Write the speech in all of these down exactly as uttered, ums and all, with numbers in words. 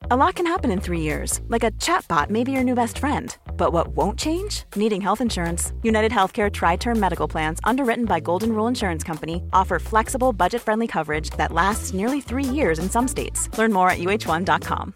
A lot can happen in three years, like a chatbot may be your new best friend. But what won't change? Needing health insurance. United Healthcare Tri-Term Medical Plans, underwritten by Golden Rule Insurance Company, offer flexible, budget-friendly coverage that lasts nearly three years in some states. Learn more at U H one dot com.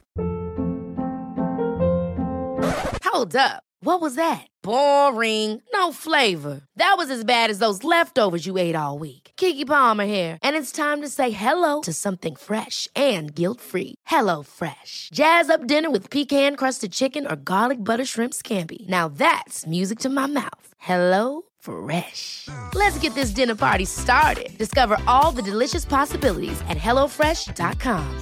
Hold up. What was that? Boring. No flavor. That was as bad as those leftovers you ate all week. Keke Palmer here, and it's time to say hello to something fresh and guilt-free. Hello Fresh. Jazz up dinner with pecan-crusted chicken or garlic butter shrimp scampi. Now that's music to my mouth. Hello Fresh. Let's get this dinner party started. Discover all the delicious possibilities at hello fresh dot com.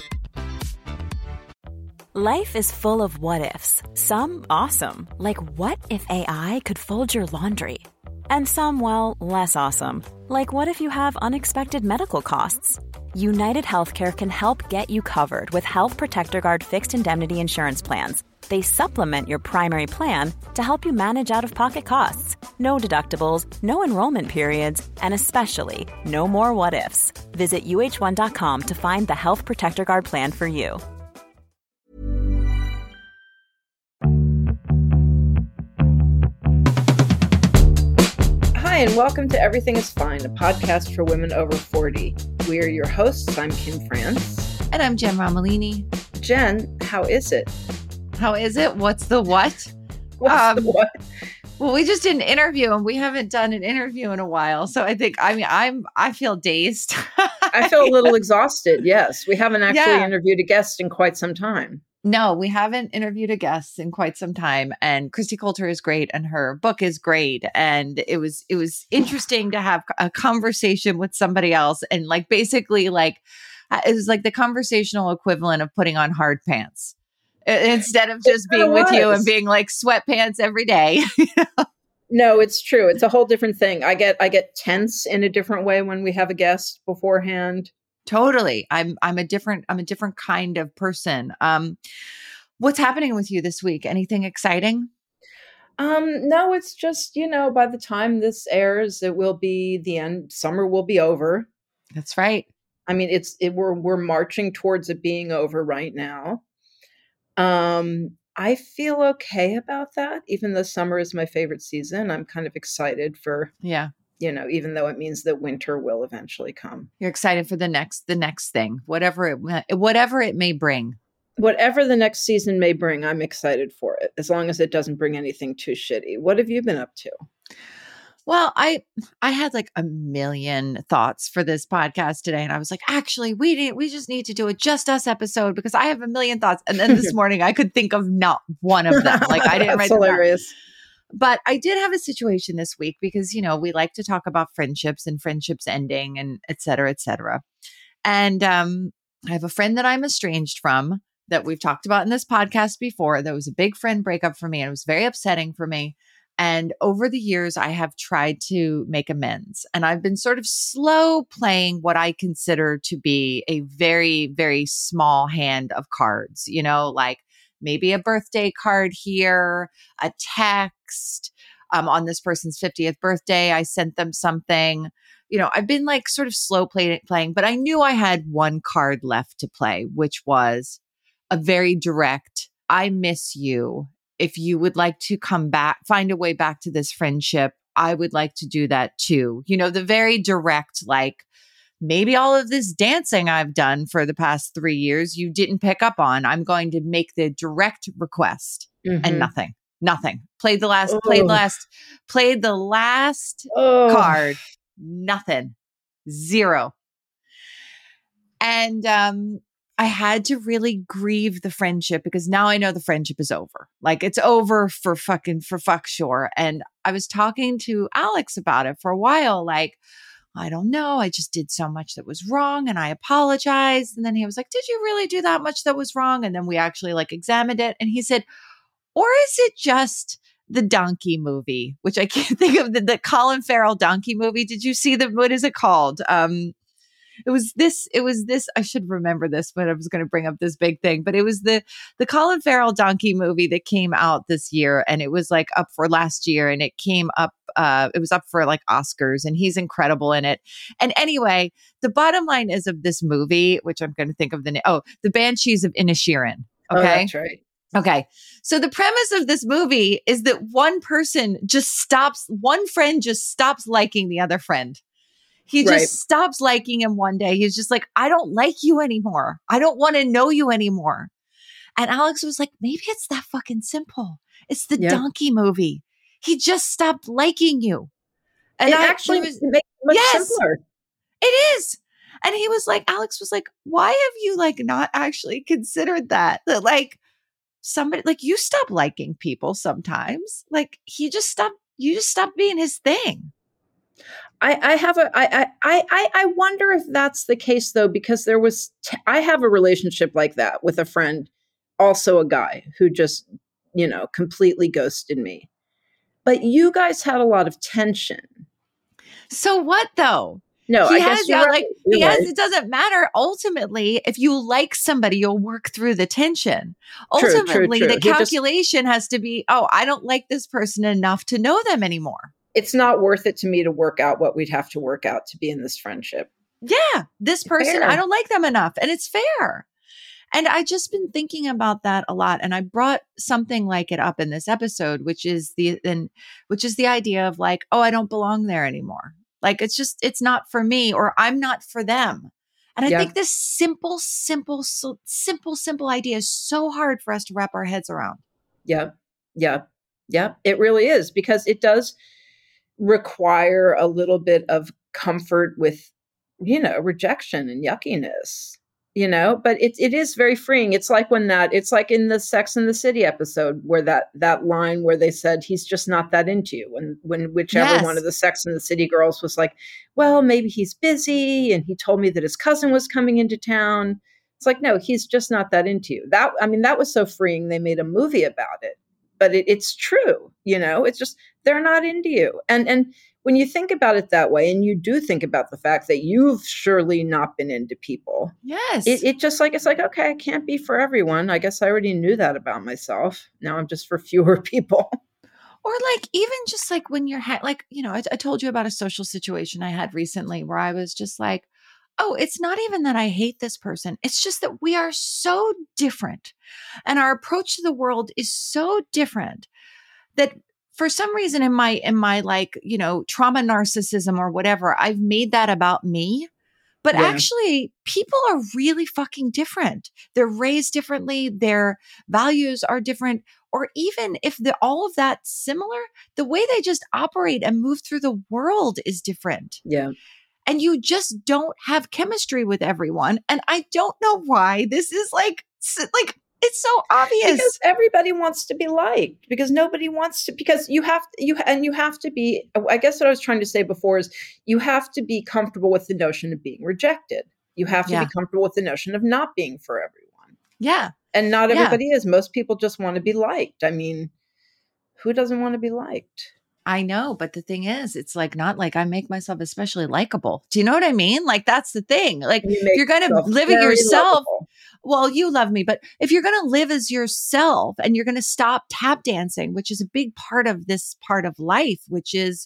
Life is full of what-ifs. Some awesome, like what if A I could fold your laundry? And some, well, less awesome, like what if you have unexpected medical costs? United Healthcare can help get you covered with Health Protector Guard fixed indemnity insurance plans. They supplement your primary plan to help you manage out-of-pocket costs. No deductibles, no enrollment periods, and especially no more what-ifs. Visit U H one dot com to find the Health Protector Guard plan for you. Hi, and welcome to Everything is Fine, a podcast for women over forty. We are your hosts. I'm Kim France. And I'm Jen Romolini. Jen, how is it? How is it? What's the what? What's um, the what? Well, we just did an interview and we haven't done an interview in a while. So I think, I mean, I'm, I feel dazed. I feel a little exhausted. Yes. We haven't actually yeah. interviewed a guest in quite some time. No, we haven't interviewed a guest in quite some time. And Christy Coulter is great and her book is great. And it was, it was interesting to have a conversation with somebody else. And like, basically like, it was like the conversational equivalent of putting on hard pants instead of just being with you and being like sweatpants every day. You know? No, it's true. It's a whole different thing. I get, I get tense in a different way when we have a guest beforehand. Totally. I'm I'm a different I'm a different kind of person. Um, what's happening with you this week? Anything exciting? Um, no, it's just, you know, by the time this airs, it will be the end. Summer will be over. That's right. I mean, it's it, we're we're marching towards it being over right now. Um, I feel okay about that. Even though summer is my favorite season, I'm kind of excited for yeah. You know, even though it means that winter will eventually come. You're excited for the next, the next thing, whatever it, whatever it may bring. Whatever the next season may bring, I'm excited for it, as long as it doesn't bring anything too shitty. What have you been up to? Well, I, I had like a million thoughts for this podcast today. And I was like, actually, we need, we just need to do a Just Us episode because I have a million thoughts. And then this morning I could think of not one of them. Like I didn't That's write hilarious. Them down. But I did have a situation this week because, you know, we like to talk about friendships and friendships ending and et cetera, et cetera. And um, I have a friend that I'm estranged from that we've talked about in this podcast before. That was a big friend breakup for me and it was very upsetting for me. And over the years, I have tried to make amends. And I've been sort of slow playing what I consider to be a very, very small hand of cards, you know, like maybe a birthday card here, a text. Um, on this person's fiftieth birthday, I sent them something. You know, I've been like sort of slow play- playing, but I knew I had one card left to play, which was a very direct, I miss you. If you would like to come back, find a way back to this friendship, I would like to do that too. You know, the very direct, like, maybe all of this dancing I've done for the past three years, you didn't pick up on. I'm going to make the direct request mm-hmm. and nothing, nothing. Played the last, oh. played last, played the last oh. card. Nothing, zero. And um, I had to really grieve the friendship because now I know the friendship is over. Like it's over for fucking, for fuck sure. And I was talking to Alex about it for a while, like, I don't know. I just did so much that was wrong and I apologized. And then he was like, did you really do that much that was wrong? And then we actually like examined it. And he said, or is it just the donkey movie, which I can't think of the, the Colin Farrell donkey movie. Did you see the, what is it called? Um, it was this, it was this, I should remember this when I was going to bring up this big thing, but it was the, the Colin Farrell donkey movie that came out this year and it was like up for last year and it came up Uh, it was up for like Oscars, and he's incredible in it. And anyway, the bottom line is of this movie, which I'm going to think of the name. Oh, The Banshees of Inisherin. Okay. Oh, that's right. Okay. So the premise of this movie is that one person just stops, one friend just stops liking the other friend. He just Right. stops liking him one day. He's just like, I don't like you anymore. I don't want to know you anymore. And Alex was like, maybe it's that fucking simple. It's the Yeah. donkey movie. He just stopped liking you. And It I, actually he was, makes it much Yes. simpler. it is. And he was like, Alex was like, why have you like not actually considered that? That like somebody, like you stop liking people sometimes. Like he just stopped, you just stopped being his thing. I, I have a I, I I I wonder if that's the case though, because there was t- I have a relationship like that with a friend, also a guy who just, you know, completely ghosted me. But you guys had a lot of tension. So what though? No, he I has guess you're yeah, right. like You're he has, right. it doesn't matter. Ultimately, if you like somebody, you'll work through the tension. True, true, Ultimately, true. the He just- calculation has to be, oh, I don't like this person enough to know them anymore. It's not worth it to me to work out what we'd have to work out to be in this friendship. Yeah, this person, Fair. I don't like them enough. And it's fair. And I just been thinking about that a lot. And I brought something like it up in this episode, which is the and which is the idea of like, oh, I don't belong there anymore. Like it's just, it's not for me, or I'm not for them. And I Yeah. think this simple, simple, so, simple, simple idea is so hard for us to wrap our heads around. Yeah. Yeah. Yeah. It really is, because it does require a little bit of comfort with, you know, rejection and yuckiness, you know, but it it is very freeing. It's like when that, it's like in the Sex and the City episode where that, that line where they said, he's just not that into you. When, when whichever Yes. one of the Sex and the City girls was like, well, maybe he's busy. And he told me that his cousin was coming into town. It's like, no, he's just not that into you. That, I mean, that was so freeing. They made a movie about it, but it, it's true. You know, it's just, they're not into you. And, and when you think about it that way, and you do think about the fact that you've surely not been into people, Yes. it, it just like, it's like, okay, I can't be for everyone. I guess I already knew that about myself. Now I'm just for fewer people. Or like, even just like when you're ha- like, you know, I, I told you about a social situation I had recently where I was just like, oh, it's not even that I hate this person. It's just that we are so different and our approach to the world is so different that for some reason in my, in my like, you know, trauma narcissism or whatever, I've made that about me. But Yeah. actually, people are really fucking different. They're raised differently. Their values are different. Or even if the, all of that's similar, the way they just operate and move through the world is different. Yeah. And you just don't have chemistry with everyone. And I don't know why this is like, s- like, it's so obvious. Because everybody wants to be liked, because nobody wants to, because you have to, you, and you have to be, I guess what I was trying to say before is you have to be comfortable with the notion of being rejected. You have to Yeah. be comfortable with the notion of not being for everyone. Yeah. And not Yeah. everybody is. Most people just want to be liked. I mean, who doesn't want to be liked? I know. But the thing is, it's like not like I make myself especially likable. Do you know what I mean? Like, that's the thing. Like, You if make you're going to yourself live it very yourself, lovable. well, you love me, but if you're going to live as yourself and you're going to stop tap dancing, which is a big part of this part of life, which is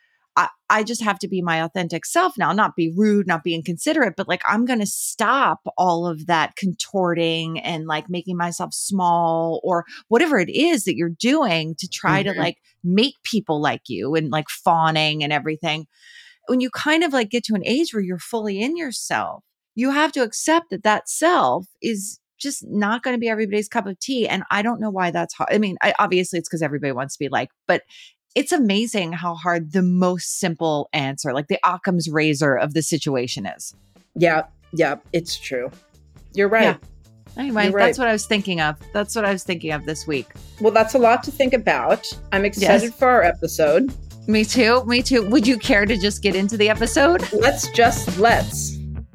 I, I just have to be my authentic self now, not be rude, not be inconsiderate, but like I'm going to stop all of that contorting and like making myself small or whatever it is that you're doing to try Mhm. to like make people like you and like fawning and everything. When you kind of like get to an age where you're fully in yourself, you have to accept that that self is just not going to be everybody's cup of tea. And I don't know why that's hard. I mean, I, obviously it's because everybody wants to be liked, but it's amazing how hard the most simple answer, like the Occam's razor of the situation is. Yeah. Yeah. It's true. You're right. Yeah. Anyway, You're right. that's what I was thinking of. That's what I was thinking of this week. Well, that's a lot to think about. I'm excited Yes. for our episode. Me too. Me too. Would you care to just get into the episode? Let's just let's.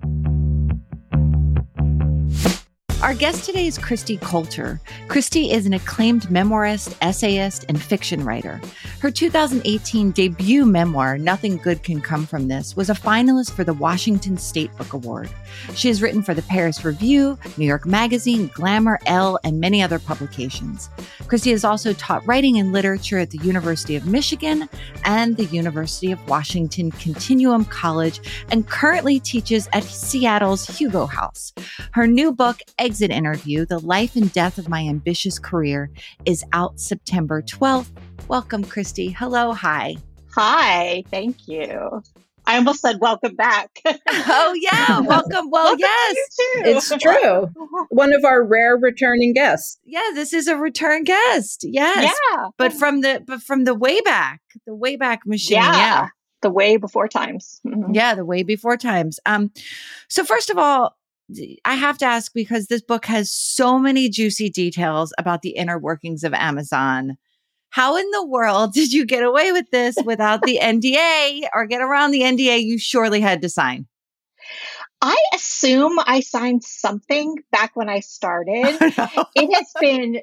Our guest today is Christy Coulter. Christy is an acclaimed memoirist, essayist, and fiction writer. Her two thousand eighteen debut memoir, Nothing Good Can Come From This, was a finalist for the Washington State Book Award. She has written for the Paris Review, New York Magazine, Glamour, Elle, and many other publications. Christy has also taught writing and literature at the University of Michigan and the University of Washington Continuum College, and currently teaches at Seattle's Hugo House. Her new book, Exit Interview: The Life and Death of My Ambitious Career, is out September twelfth. Welcome, Christy. Hello. Hi. Hi. Thank you. I almost said welcome back. Oh, yeah. Welcome. Well, welcome yes. It's true. One of our rare returning guests. Yeah, this is a return guest. Yes. Yeah. But from the but from the way back, the way back machine. Yeah. Yeah. The way before times. Mm-hmm. Yeah, the way before times. Um, so first of all, I have to ask, because this book has so many juicy details about the inner workings of Amazon. How in the world did you get away with this without the N D A, or get around the N D A you surely had to sign? I assume I signed something back when I started. Oh, no. It has been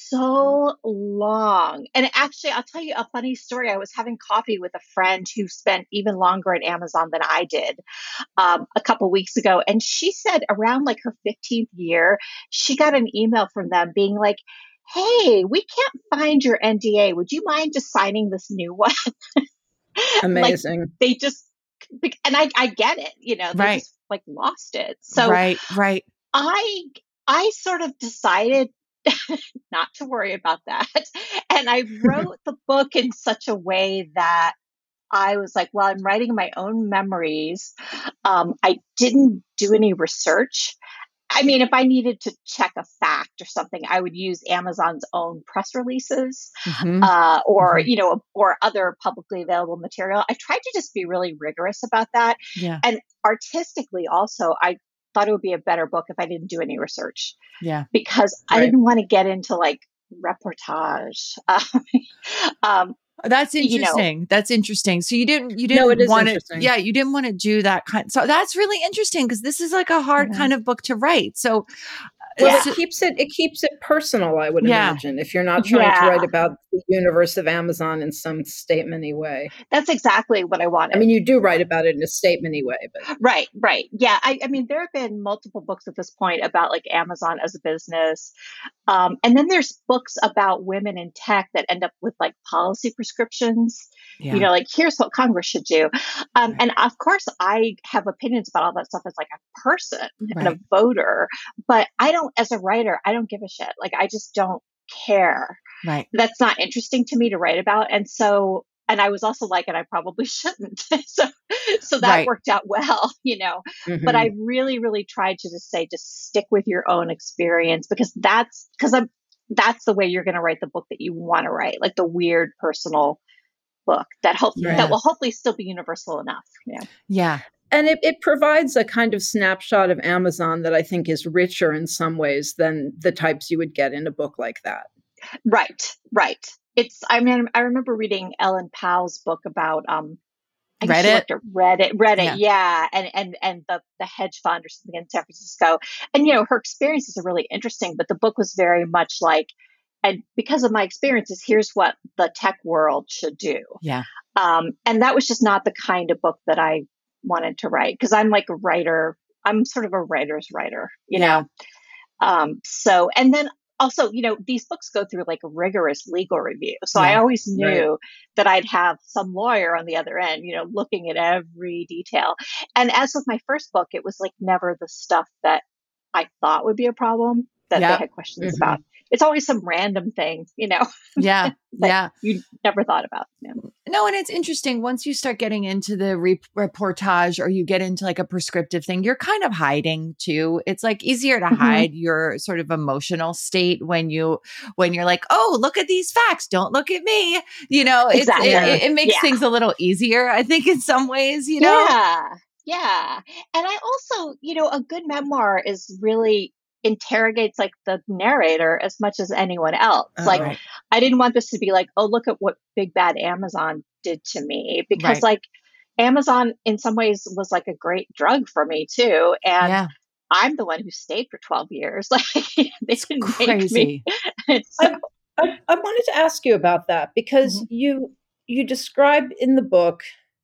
so long. And actually, I'll tell you a funny story. I was having coffee with a friend who spent even longer at Amazon than I did um, a couple weeks ago. And she said around like her fifteenth year, she got an email from them being like, hey, we can't find your N D A. Would you mind just signing this new one? Amazing. Like, they just, and I, I get it, you know, they Right. just like lost it. So right, right. I, I sort of decided not to worry about that. And I wrote the book in such a way that I was like, well, I'm writing my own memories. Um, I didn't do any research. I mean, if I needed to check a fact or something, I would use Amazon's own press releases, Mhm. uh, or, Mhm. you know, or other publicly available material. I tried to just be really rigorous about that. Yeah, And artistically also, I thought it would be a better book if I didn't do any research, yeah. because I Right. didn't want to get into like reportage. um, That's You know. interesting. That's interesting. So you didn't, you No, didn't it is want to, interesting. yeah, you didn't want to do that kind. So that's really interesting, because this is like a hard Mhm. kind of book to write. So, Well, Yeah. it keeps it it keeps it personal, I would Yeah. imagine, if you're not trying to Yeah. write about the universe of Amazon in some statementy way. That's exactly what I wanted. I mean, you do write about it in a statementy way, but Right, right. Yeah. I, I mean, there have been multiple books at this point about like Amazon as a business. Um, and then there's books about women in tech that end up with like policy prescriptions, yeah, you know, like here's what Congress should do. Um, Right. and of course, I have opinions about all that stuff as like a person and a Right. voter, but I don't, as a writer, I don't give a shit. Like, I just don't care. right. That's not interesting to me to write about. And so, and I was also like, and I probably shouldn't. so, so that Right. worked out well, you know, mhm. but I really, really tried to just say, just stick with your own experience, because that's, because I'm, that's the way you're going to write the book that you want to write, like the weird personal book that hope Yeah. that will hopefully still be universal enough. Yeah. Yeah. And it, it provides a kind of snapshot of Amazon that I think is richer in some ways than the types you would get in a book like that. Right. Right. It's, I mean, I remember reading Ellen Powell's book about, um, I guess she Reddit? worked at Reddit, Reddit, Yeah. yeah, and and and the the hedge fund or something in San Francisco, and you know her experiences are really interesting. But the book was very much like, and because of my experiences, here's what the tech world should do. Yeah. Um, and that was just not the kind of book that I wanted to write, because I'm like a writer. I'm sort of a writer's writer, you Yeah. know. Um, so, and then also, you know, these books go through like a rigorous legal review. So I Yeah. always knew Right. that I'd have some lawyer on the other end, you know, looking at every detail. And as with my first book, it was like never the stuff that I thought would be a problem that Yeah. they had questions Mhm. about. It's always some random thing, you know, Yeah. that Yeah. you never thought about. Yeah. No, and it's interesting once you start getting into the re- reportage, or you get into like a prescriptive thing, you're kind of hiding too. It's like easier to Mhm. hide your sort of emotional state when you when you're like, oh, look at these facts, don't look at me. You know, it's, Exactly. it, it, it makes Yeah. things a little easier, I think, in some ways. You know, Yeah. Yeah. And I also, you know, a good memoir is really interrogates like the narrator as much as anyone else. Oh, Like, right. I didn't want this to be like, oh, look at what big bad Amazon did to me, because Right. like Amazon in some ways was like a great drug for me too. And Yeah, I'm the one who stayed for twelve years. Like they it's didn't make crazy. me. It's so, I, I, I wanted to ask you about that because Mhm. you you describe in the book,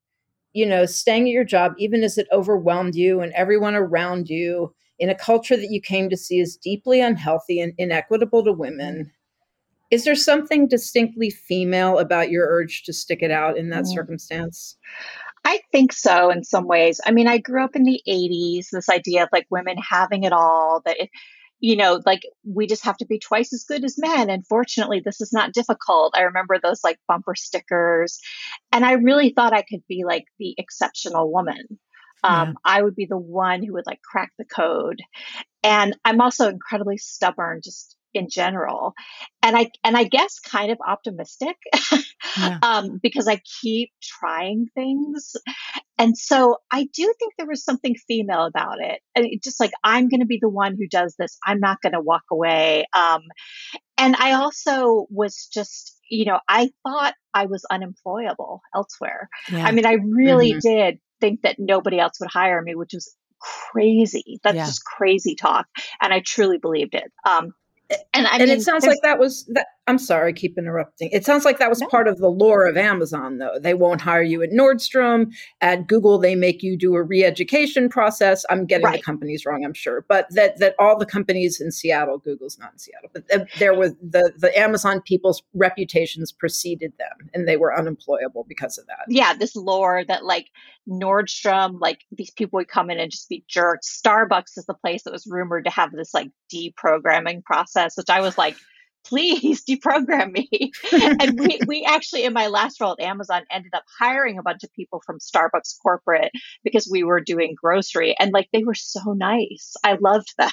you know, staying at your job, even as it overwhelmed you and everyone around you, in a culture that you came to see as deeply unhealthy and inequitable to women. Is there something distinctly female about your urge to stick it out in that Mm. circumstance? I think so in some ways. I mean, I grew up in the eighties, this idea of like women having it all, that it, you know, like we just have to be twice as good as men. And fortunately, this is not difficult. I remember those like bumper stickers. And I really thought I could be like the exceptional woman. Yeah. Um, I would be the one who would like crack the code. And I'm also incredibly stubborn just in general. And I and I guess kind of optimistic Yeah. um, because I keep trying things. And so I do think there was something female about it. And it just like, I'm going to be the one who does this. I'm not going to walk away. Um, and I also was just, you know, I thought I was unemployable elsewhere. Yeah. I mean, I really Mhm. did think that nobody else would hire me, which was crazy. That's Yeah. just crazy talk. And I truly believed it. Um, and I And mean, it sounds there's like that was that. I'm sorry, I keep interrupting. It sounds like that was no, part of the lore of Amazon, though. They won't hire you at Nordstrom. At Google, they make you do a re-education process. I'm getting the right. companies wrong, I'm sure, but that that all the companies in Seattle, Google's not in Seattle, but th- there was the the Amazon people's reputations preceded them, and they were unemployable because of that. Yeah, this lore that like Nordstrom, like these people would come in and just be jerks. Starbucks is the place that was rumored to have this like deprogramming process, which I was like, please deprogram me. And we we actually in my last role at Amazon ended up hiring a bunch of people from Starbucks corporate because we were doing grocery, and like they were so nice. I loved them.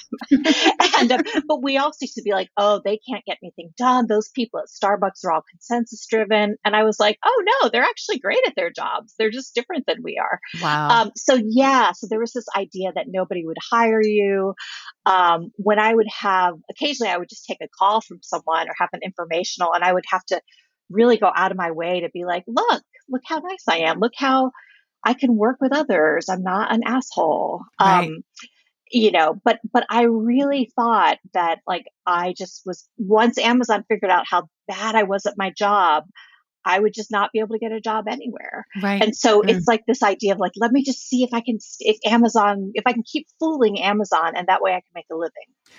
and um, but we also used to be like, oh, they can't get anything done. Those people at Starbucks are all consensus driven. And I was like, oh no, they're actually great at their jobs. They're just different than we are. Wow. Um, so yeah, so there was this idea that nobody would hire you. Um, when I would have, occasionally I would just take a call from someone or have an informational, and I would have to really go out of my way to be like, look, look how nice I am. Look how I can work with others. I'm not an asshole. Right. Um, you know, but, but I really thought that like, I just was, once Amazon figured out how bad I was at my job, I would just not be able to get a job anywhere. Right. And so Mm. it's like this idea of like, let me just see if I can, if Amazon, if I can keep fooling Amazon, and that way I can make a living.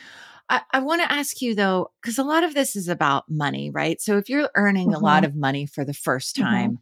I, I want to ask you though, because a lot of this is about money, right? So if you're earning a lot Mhm. of money for the first Mhm. time,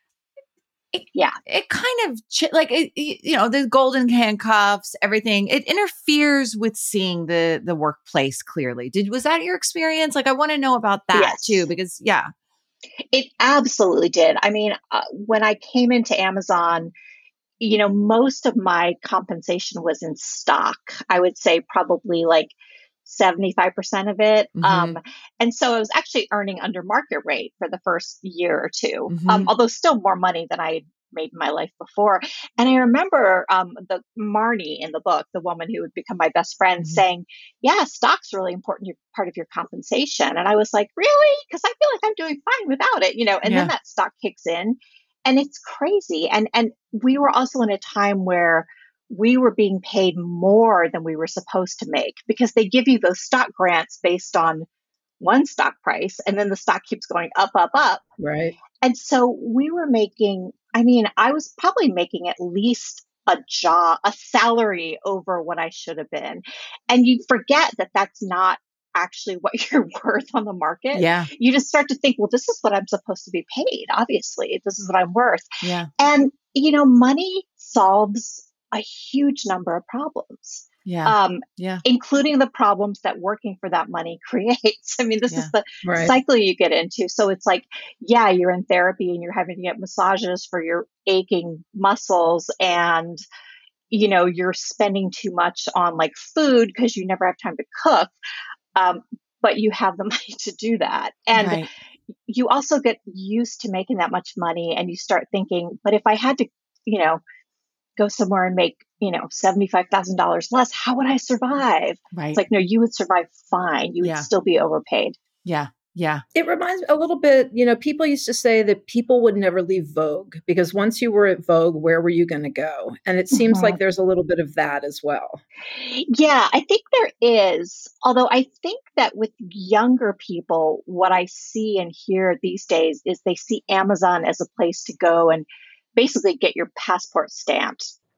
it, Yeah. it kind of ch- like it, it- you know, the golden handcuffs, everything. It interferes with seeing the the workplace clearly. Did was that your experience? Like, I want to know about that Yes. too, because yeah, It absolutely did. I mean, uh, when I came into Amazon, you know, most of my compensation was in stock. I would say probably like seventy-five percent of it. Mhm. Um, and so I was actually earning under market rate for the first year or two, Mhm. um, although still more money than I had made in my life before. And I remember um, the Marnie in the book, the woman who would become my best friend, Mhm. saying, yeah, stock's really important part of your compensation. And I was like, really? Because I feel like I'm doing fine without it, you know, and Yeah. then that stock kicks in. And it's crazy. And and we were also in a time where we were being paid more than we were supposed to make, because they give you those stock grants based on one stock price, and then the stock keeps going up, up, up. Right. And so we were making, I mean, I was probably making at least a job, a salary over what I should have been. And you forget that that's not actually what you're worth on the market. yeah, You just start to think, well, this is what I'm supposed to be paid. Obviously, this is what I'm worth. yeah, And, you know, money solves a huge number of problems. yeah, Um, yeah, including the problems that working for that money creates. I mean, this Yeah. is the Right. cycle you get into. So it's like, yeah, you're in therapy and you're having to get massages for your aching muscles, and, you know, you're spending too much on like food because you never have time to cook. Um, but you have the money to do that. And right, you also get used to making that much money, and you start thinking, but if I had to, you know, go somewhere and make, you know, seventy-five thousand dollars less, how would I survive? right, It's like, no, you would survive fine. You would Yeah. still be overpaid. yeah, yeah, It reminds me a little bit, you know, people used to say that people would never leave Vogue because once you were at Vogue, where were you going to go? And it seems Mhm. like there's a little bit of that as well. Yeah, I think there is. Although I think that with younger people, what I see and hear these days is they see Amazon as a place to go and basically get your passport stamped.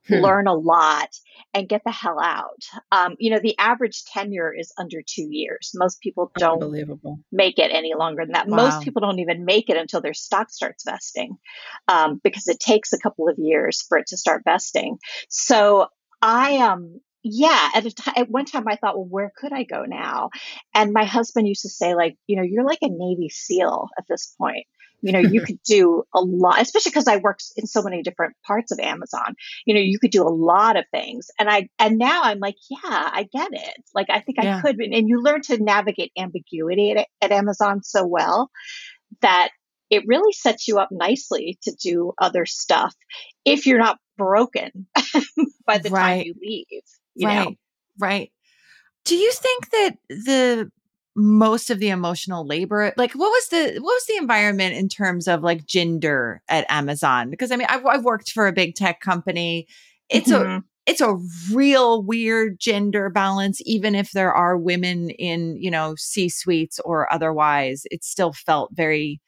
Hmm. learn a lot, and get the hell out. Um, you know, the average tenure is under two years. Most people don't Unbelievable. make it any longer than that. Most Wow. people don't even make it until their stock starts vesting, um, because it takes a couple of years for it to start vesting. So I um yeah, at a ti- at one time I thought, well, where could I go now? And my husband used to say, like, you know, you're like a Navy SEAL at this point. You know, you could do a lot, especially because I worked in so many different parts of Amazon. You know, you could do a lot of things. And I, and now I'm like, yeah, I get it. Like, I think I Yeah. could. And you learn to navigate ambiguity at, at Amazon so well that it really sets you up nicely to do other stuff if you're not broken by the time Right. you leave, you Right. know? Right. Do you think that the most of the emotional labor, like what was the what was the environment in terms of like gender at Amazon? Because I mean, I've, I've worked for a big tech company. It's a Mhm. it's a real weird gender balance, even if there are women in, you know, C suites or otherwise. It still felt very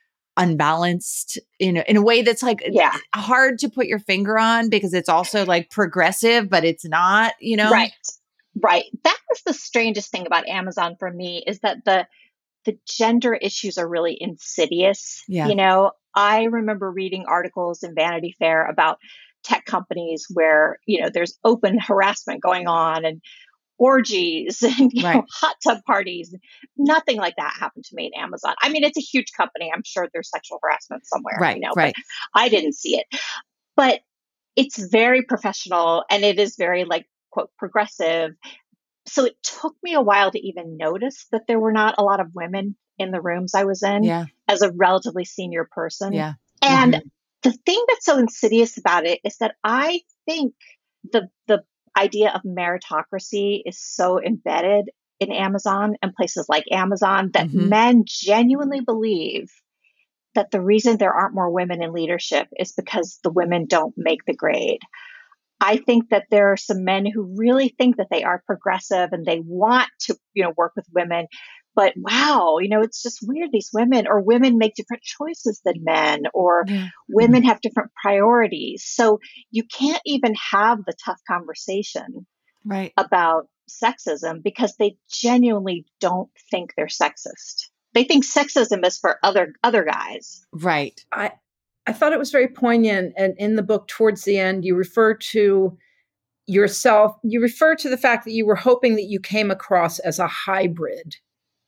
unbalanced in a, in a way that's like Yeah. hard to put your finger on because it's also like progressive, but it's not, you know? Right. Right. That was the strangest thing about Amazon for me, is that the the gender issues are really insidious. Yeah. You know, I remember reading articles in Vanity Fair about tech companies where, you know, there's open harassment going on and orgies and, you know, Right. hot tub parties. Nothing like that happened to me in Amazon. I mean, it's a huge company. I'm sure there's sexual harassment somewhere, you Right. know, but Right. I didn't see it. But it's very professional and it is very, like, quote, progressive. So it took me a while to even notice that there were not a lot of women in the rooms I was in Yeah. as a relatively senior person. Yeah. And Mhm. the thing that's so insidious about it is that I think the the idea of meritocracy is so embedded in Amazon and places like Amazon that Mhm. men genuinely believe that the reason there aren't more women in leadership is because the women don't make the grade. I think that there are some men who really think that they are progressive and they want to, you know, work with women. But wow, you know, it's just weird. These women or women make different choices than men, or Yeah. women have different priorities. So you can't even have the tough conversation Right. about sexism because they genuinely don't think they're sexist. They think sexism is for other other guys. Right. I I thought it was very poignant, and in the book towards the end you refer to yourself you refer to the fact that you were hoping that you came across as a hybrid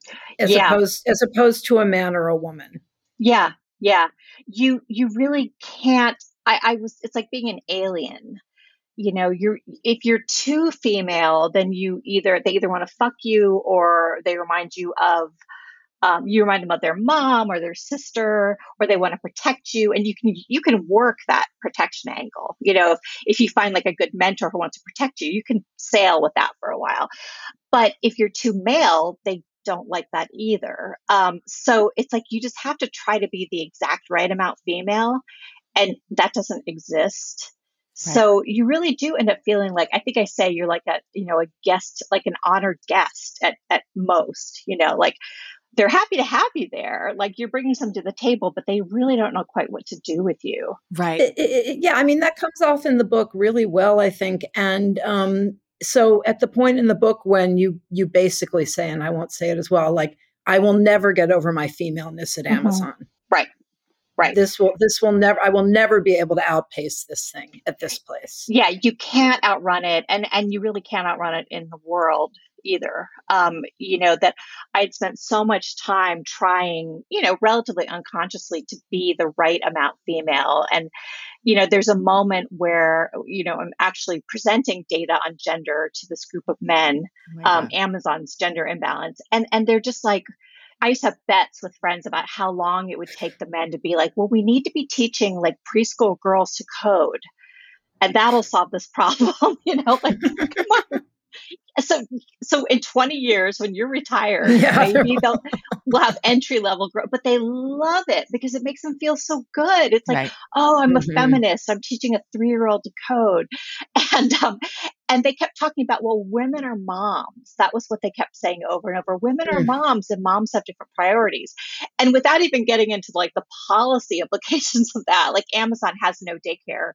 as Yeah. opposed as opposed to a man or a woman. Yeah, yeah. You you really can't. I, I was. It's like being an alien. You know, you're if you're too female, then you either they either want to fuck you or they remind you of um, you remind them of their mom or their sister, or they want to protect you, and you can you can work that protection angle. You know, if if you find like a good mentor who wants to protect you, you can sail with that for a while. But if you're too male, they don't like that either. Um, so it's like you just have to try to be the exact right amount female, and that doesn't exist. Right. So you really do end up feeling like, I think I say you're like a, you know, a guest, like an honored guest at, at most, you know, like they're happy to have you there. Like you're bringing something to the table, but they really don't know quite what to do with you. Right. It- it- it- yeah, I mean that comes off in the book really well, I think. And um, so at the point in the book when you you basically say, and I won't say it as well, like I will never get over my femaleness at Mhm. Amazon. Right. Right. This will this will never I will never be able to outpace this thing at this place. Yeah, you can't outrun it, and and you really can't outrun it in the world either. Um, you know that I'd spent so much time trying, you know, relatively unconsciously to be the right amount female, and you know, there's a moment where you know I'm actually presenting data on gender to this group of men, Oh my um, God. Amazon's gender imbalance, and and they're just like. I used to have bets with friends about how long it would take the men to be like, well, we need to be teaching like preschool girls to code and that'll solve this problem. You know, like, come on. So, so in twenty years, when you're retired, Yeah, they're- maybe they'll will have entry level growth, but they love it because it makes them feel so good. It's like, Right. oh, I'm a Mhm. feminist. I'm teaching a three year old to code, and um, and they kept talking about, well, women are moms. That was what they kept saying over and over. Women are Mm. moms, and moms have different priorities. And without even getting into like the policy implications of that, like Amazon has no daycare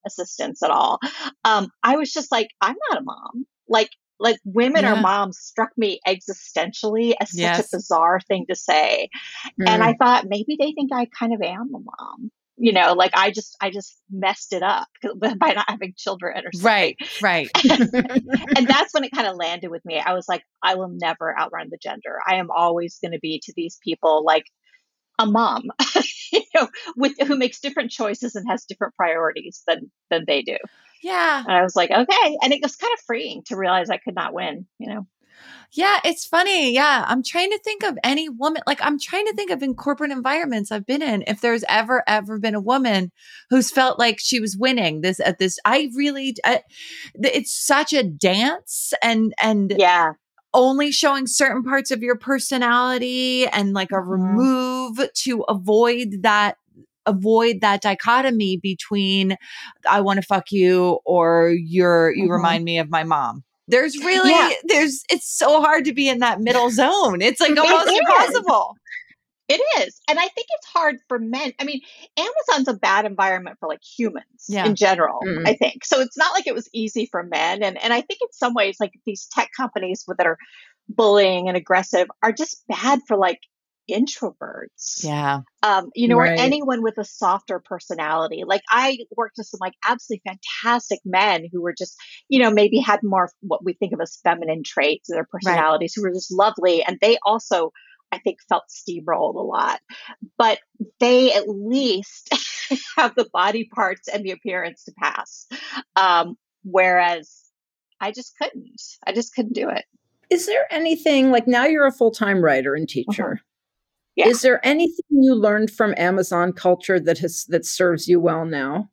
assistance at all. Um, I was just like, I'm not a mom. Like, like women Yeah. are moms struck me existentially as such Yes. a bizarre thing to say. Mm. And I thought maybe they think I kind of am a mom. You know, like I just, I just messed it up by not having children or something. Right, right. And that's when it kind of landed with me. I was like, I will never outrun the gender. I am always going to be to these people like a mom, you know, with who makes different choices and has different priorities than than they do. Yeah. And I was like, okay. And it was kind of freeing to realize I could not win, you know. Yeah, it's funny. Yeah. I'm trying to think of any woman, like I'm trying to think of in corporate environments I've been in, if there's ever, ever been a woman who's felt like she was winning this at this. I really, I, it's such a dance and, and Yeah. only showing certain parts of your personality and like a Mhm. remove to avoid that avoid that dichotomy between I want to fuck you or you're you Mhm. remind me of my mom. There's really Yeah. there's it's so hard to be in that middle zone. It's like It almost is. impossible. It is. And I think it's hard for men. I mean, Amazon's a bad environment for like humans Yeah. in general, Mm. I think. So it's not like it was easy for men. And and I think in some ways, like these tech companies that are bullying and aggressive are just bad for like introverts. Yeah. Um, you know, Right. or anyone with a softer personality. Like I worked with some like absolutely fantastic men who were just, you know, maybe had more what we think of as feminine traits in their personalities, who were just lovely. And they also, I think, felt steamrolled a lot. But they at least have the body parts and the appearance to pass. Um, whereas I just couldn't. I just couldn't do it. Is there anything like now you're a full-time writer and teacher? Yeah. Is there anything you learned from Amazon culture that has that serves you well now?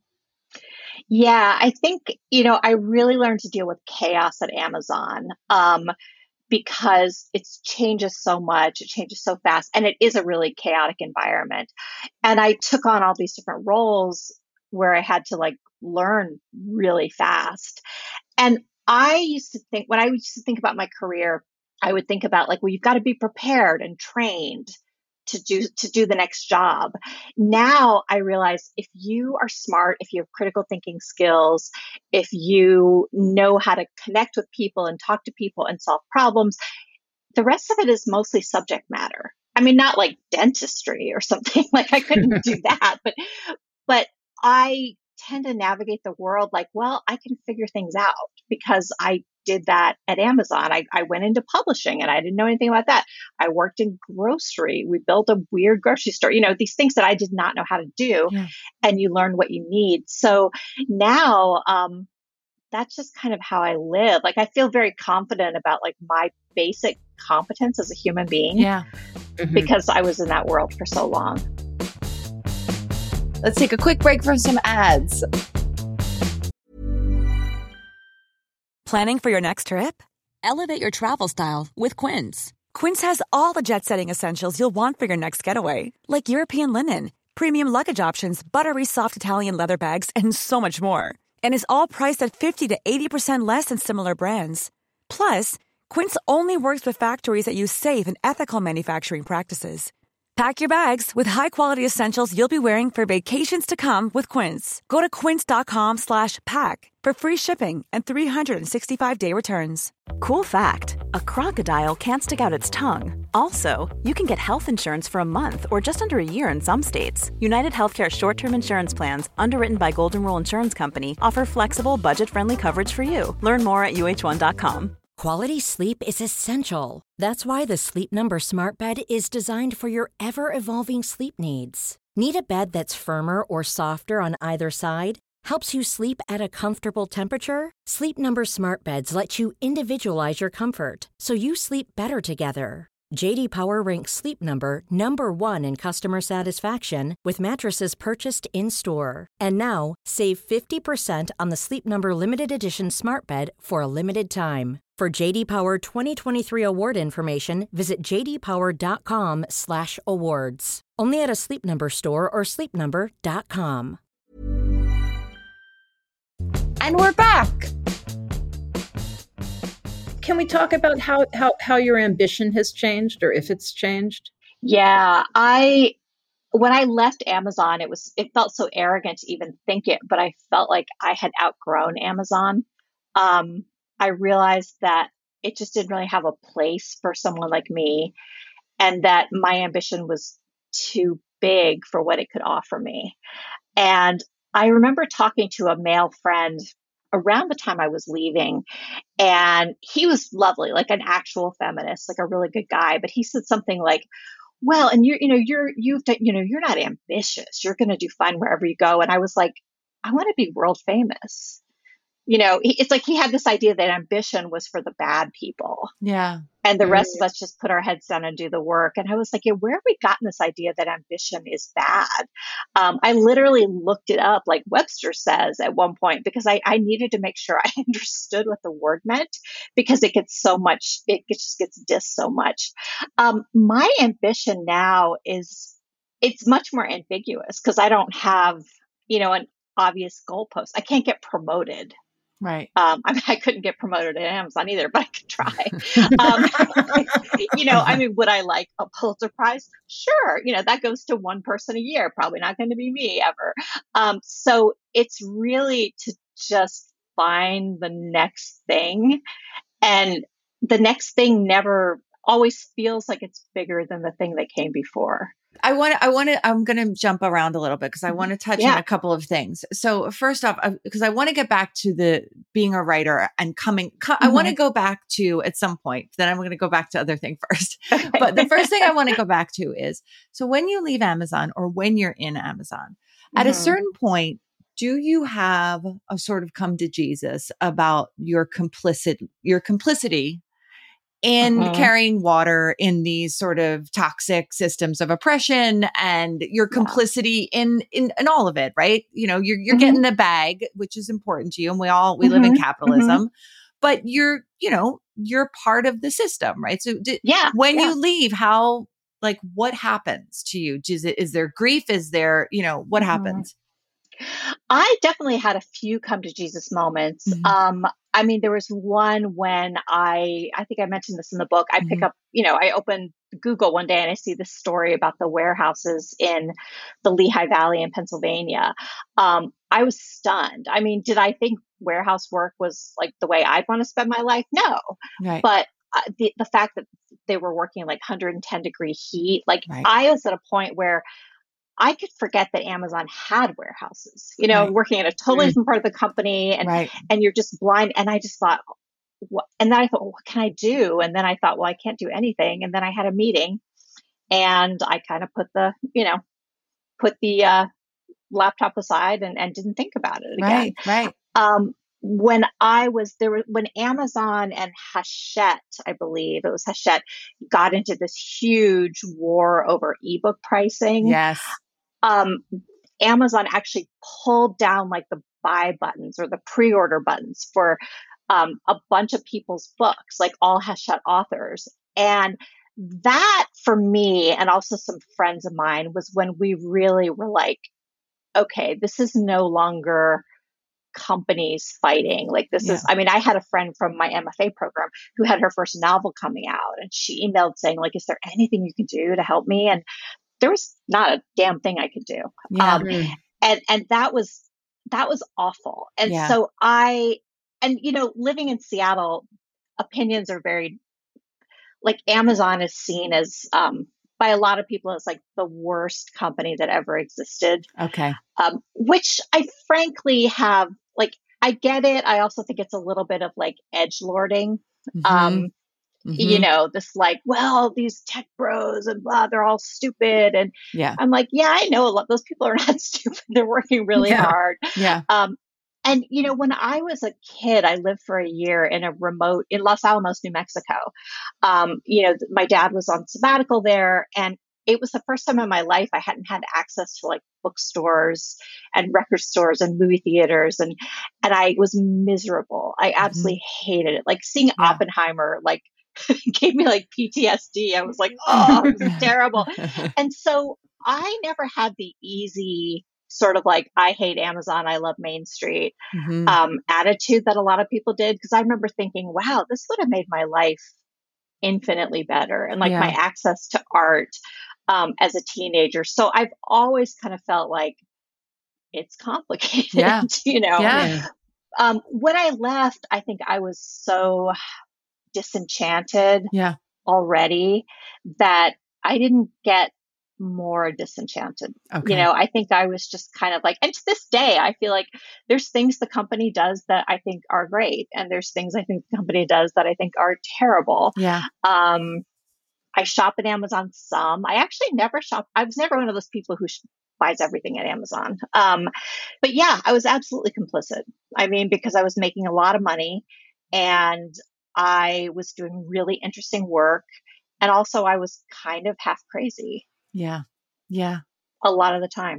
Yeah, I think, you know, I really learned to deal with chaos at Amazon um, because it changes so much. It changes so fast. And it is a really chaotic environment. And I took on all these different roles where I had to like learn really fast. And I used to think, when I used to think about my career, I would think about like, well, you've got to be prepared and trained to do to do the next job. Now I realize if you are smart, if you have critical thinking skills, if you know how to connect with people and talk to people and solve problems, the rest of it is mostly subject matter. I mean, not like dentistry or something, like I couldn't do that, but but I tend to navigate the world like, well, I can figure things out because I did that at Amazon. I, I went into publishing and I didn't know anything about that. I worked in grocery. We built a weird grocery store, you know, these things that I did not know how to do. Yeah. And you learn what you need. So now, um, that's just kind of how I live. Like, I feel very confident about like my basic competence as a human being Yeah. Mhm. because I was in that world for so long. Let's take a quick break for some ads. Planning for your next trip? Elevate your travel style with Quince. Quince has all the jet-setting essentials you'll want for your next getaway, like European linen, premium luggage options, buttery soft Italian leather bags, and so much more. And is all priced at fifty to eighty percent less than similar brands. Plus, Quince only works with factories that use safe and ethical manufacturing practices. Pack your bags with high-quality essentials you'll be wearing for vacations to come with Quince. Go to quince.com slash pack for free shipping and three sixty-five day returns. Cool fact, a crocodile can't stick out its tongue. Also, you can get health insurance for a month or just under a year in some states. United Healthcare short-term insurance plans, underwritten by Golden Rule Insurance Company, offer flexible, budget-friendly coverage for you. Learn more at U H one dot com. Quality sleep is essential. That's why the Sleep Number Smart Bed is designed for your ever-evolving sleep needs. Need a bed that's firmer or softer on either side? Helps you sleep at a comfortable temperature? Sleep Number Smart Beds let you individualize your comfort, so you sleep better together. J D Power ranks Sleep Number number one in customer satisfaction with mattresses purchased in-store. And now, save fifty percent on the Sleep Number Limited Edition Smart Bed for a limited time. For J D Power twenty twenty-three award information, visit j d power dot com slash awards. Only at a Sleep Number store or sleep number dot com. And we're back. Can we talk about how, how, how your ambition has changed or if it's changed? Yeah, I when I left Amazon, it was, it felt so arrogant to even think it, but I felt like I had outgrown Amazon. Um, I realized that it just didn't really have a place for someone like me, and that my ambition was too big for what it could offer me. And I remember talking to a male friend around the time I was leaving, and he was lovely, like an actual feminist, like a really good guy. But he said something like, well, and you're, you know, you're, you've, done- you know, you're not ambitious. You're going to do fine wherever you go. And I was like, I want to be world famous. You know, he- it's like he had this idea that ambition was for the bad people. Yeah. And the Mm. rest of us just put our heads down and do the work. And I was like, yeah, where have we gotten this idea that ambition is bad? Um, I literally looked it up, like Webster says at one point, because I, I needed to make sure I understood what the word meant, because it gets so much, it just gets dissed so much. Um, my ambition now is, it's much more ambiguous because I don't have, you know, an obvious goalpost. I can't get promoted. Right. Um, I mean, I couldn't get promoted at Amazon either, but I could try. Um, you know, I mean, would I like a Pulitzer Prize? Sure. You know, that goes to one person a year, probably not going to be me ever. Um, so it's really to just find the next thing. And the next thing never always feels like it's bigger than the thing that came before. I want to, I want to, I'm going to jump around a little bit because I want to touch on Yeah. a couple of things. So first off, because I, I want to get back to the being a writer and coming, co- I want to go back to at some point, then I'm going to go back to other thing first. But the first thing I want to go back to is, so when you leave Amazon or when you're in Amazon, at a Mhm. certain point, do you have a sort of come to Jesus about your complicit, your complicity in Mhm. carrying water in these sort of toxic systems of oppression, and your Yeah. complicity in, in, in all of it, right? You know, you're, you're Mhm. getting the bag, which is important to you. And we all, we live in Mhm. capitalism, but you're, you know, you're part of the system, right? So di- Yeah. when yeah. you leave, how, like, what happens to you? Is it, is there grief? Is there, you know, what Mhm. happens? I definitely had a few come to Jesus moments. Mhm. Um, I mean, there was one when I, I think I mentioned this in the book. I pick Mhm. up, you know, I open Google one day and I see this story about the warehouses in the Lehigh Valley in Pennsylvania. Um, I was stunned. I mean, did I think warehouse work was like the way I'd want to spend my life? No. Right. But uh, the, the fact that they were working in like one hundred ten degree heat, like Right. I was at a point where I could forget that Amazon had warehouses, you know, Right. working in a totally Mm. different part of the company, and, Right. and you're just blind. And I just thought, what? And then I thought, well, what can I do? And then I thought, well, I can't do anything. And then I had a meeting and I kind of put the, you know, put the uh, laptop aside and, and didn't think about it again. Right. Right. Um, when I was there, when Amazon and Hachette, I believe it was Hachette, got into this huge war over ebook pricing. Yes. Um, Amazon actually pulled down like the buy buttons or the pre-order buttons for um, a bunch of people's books, like all Hachette authors. And that for me, and also some friends of mine, was when we really were like, okay, this is no longer companies fighting. Like this Yeah. is, I mean, I had a friend from my M F A program who had her first novel coming out, and she emailed saying like, is there anything you can do to help me? And there was not a damn thing I could do. Yeah. Um, Mm. and, and that was, that was awful. And Yeah. so I, and you know, living in Seattle, opinions are very, like Amazon is seen as, um, by a lot of people as like the worst company that ever existed. Okay. Um, which I frankly have, like, I get it. I also think it's a little bit of like edgelording. Mhm. Um, you Mhm. know, this like, well, these tech bros and blah, they're all stupid. And Yeah. I'm like, yeah, I know a lot. Those people are not stupid. They're working really Yeah. hard. Yeah. Um, and you know, when I was a kid, I lived for a year in a remote in Los Alamos, New Mexico. Um, you know, th- my dad was on sabbatical there, and it was the first time in my life I hadn't had access to like bookstores and record stores and movie theaters, and and I was miserable. I absolutely hated it. Like seeing Yeah. Oppenheimer, like gave me like P T S D. I was like, oh, this is terrible. And so I never had the easy sort of like, I hate Amazon, I love Main Street Mhm. um, attitude that a lot of people did. Because I remember thinking, wow, this would have made my life infinitely better, and like my Yeah. access to art. um, as a teenager. So I've always kind of felt like it's complicated, Yeah. you know? Yeah. Yeah. Um, when I left, I think I was so disenchanted Yeah. already that I didn't get more disenchanted. Okay. You know, I think I was just kind of like, and to this day, I feel like there's things the company does that I think are great. And there's things I think the company does that I think are terrible. Yeah. Um, I shop at Amazon some. I actually never shop. I was never one of those people who sh- buys everything at Amazon. Um, but yeah, I was absolutely complicit. I mean, because I was making a lot of money and I was doing really interesting work. And also I was kind of half crazy Yeah. Yeah. a lot of the time.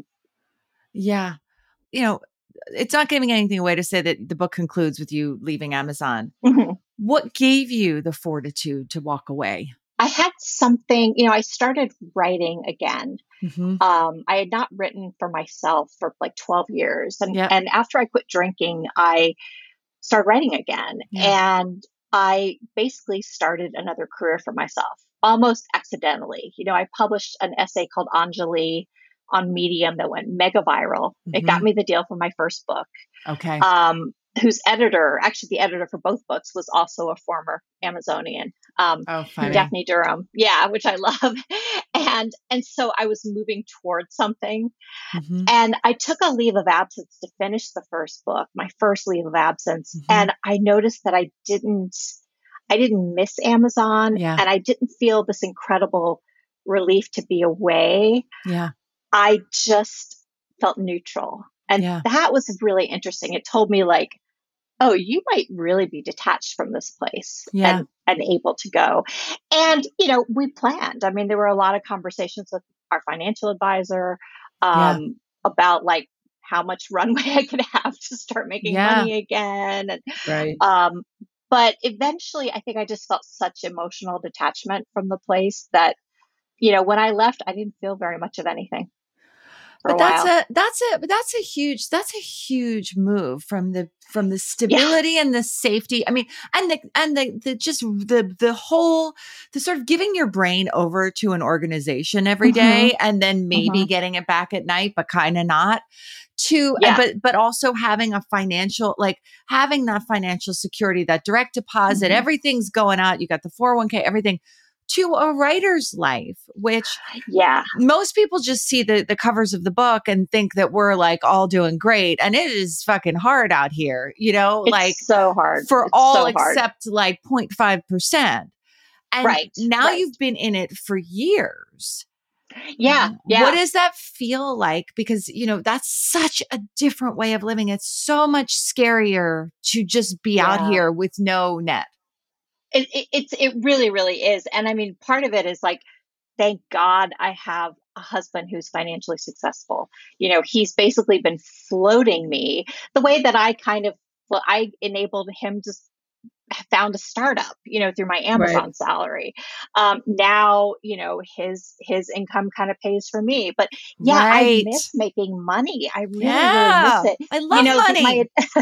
Yeah. You know, it's not giving anything away to say that the book concludes with you leaving Amazon. Mm-hmm. What gave you the fortitude to walk away? I had something, you know, I started writing again. Mm-hmm. Um, I had not written for myself for like twelve years. And, Yeah. and after I quit drinking, I started writing again. Yeah. And I basically started another career for myself almost accidentally. You know, I published an essay called Anjali on Medium that went mega viral. It got Mhm. me the deal for my first book. Okay. Um, whose editor, actually the editor for both books, was also a former Amazonian, um, Oh, funny. Daphne Durham. Yeah, which I love. And and so I was moving towards something. Mm-hmm. And I took a leave of absence to finish the first book, my first leave of absence. Mm-hmm. And I noticed that I didn't, I didn't miss Amazon, Yeah. and I didn't feel this incredible relief to be away. Yeah. I just felt neutral. And Yeah. that was really interesting. It told me like, oh, you might really be detached from this place Yeah. and, and able to go. And, you know, we planned. I mean, there were a lot of conversations with our financial advisor um, Yeah. about like how much runway I could have to start making Yeah. money again. And, Right. um, but eventually, I think I just felt such emotional detachment from the place that, you know, when I left, I didn't feel very much of anything. For But a that's while. a that's a but that's a huge that's a huge move from the from the stability and the safety. I mean, and the and the the just the the whole the sort of giving your brain over to an organization every day Mhm. and then maybe Mhm. getting it back at night, but kind of not. To Yeah. but but also having a financial like having that financial security, that direct deposit, Mhm. everything's going out. You got the four oh one k, everything. To a writer's life, which Yeah. most people just see the, the covers of the book and think that we're like all doing great. And it is fucking hard out here, you know, It's like so hard. for It's all so hard. except like zero point five percent. And Right, now right. you've been in it for years. Yeah. Yeah. What does that feel like? Because, you know, that's such a different way of living. It's so much scarier to just be out Yeah. here with no net. It, it, it's, it really, really is. And I mean, part of it is like, thank God I have a husband who's financially successful. You know, he's basically been floating me the way that I kind of, well, I enabled him to found a startup, you know, through my Amazon Right. salary. Um, now, you know, his, his income kind of pays for me, but yeah, I Right. miss making money. I really, Yeah. really miss it. I You love know, the- money. my,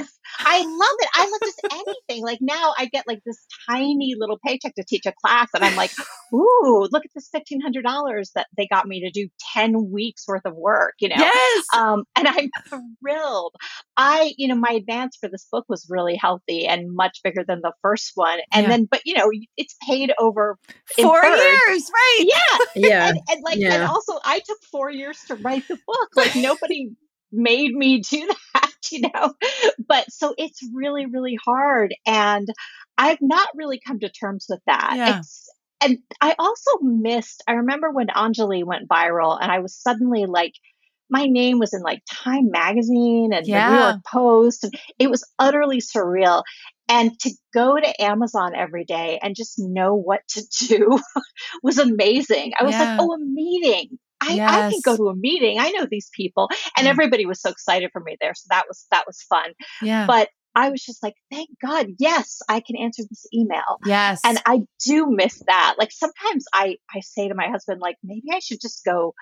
I love it. I love just anything. Like now I get like this tiny little paycheck to teach a class and I'm like, ooh, look at this fifteen hundred dollars that they got me to do ten weeks worth of work, you know? Yes. Um, and I'm thrilled. I, you know, my advance for this book was really healthy and much bigger than the first one. And Yeah. then, but you know, it's paid over in Four thirds. years, right? Yeah. Yeah. And, and like, and Yeah. also I took four years to write the book. Like nobody made me do that, you know? But so it's really, really hard. And I've not really come to terms with that. Yeah. It's, and I also missed, I remember when Anjali went viral and I was suddenly like, my name was in like Time Magazine and the New Yeah. York Post. And it was utterly surreal. And to go to Amazon every day and just know what to do was amazing. I was Yeah. like, oh, a meeting. I, I can Yes. go to a meeting. I know these people. And Yeah. everybody was so excited for me there. So that was, that was fun. Yeah. But I was just like, thank God, yes, I can answer this email. Yes. And I do miss that. Like sometimes I, I say to my husband, like, maybe I should just go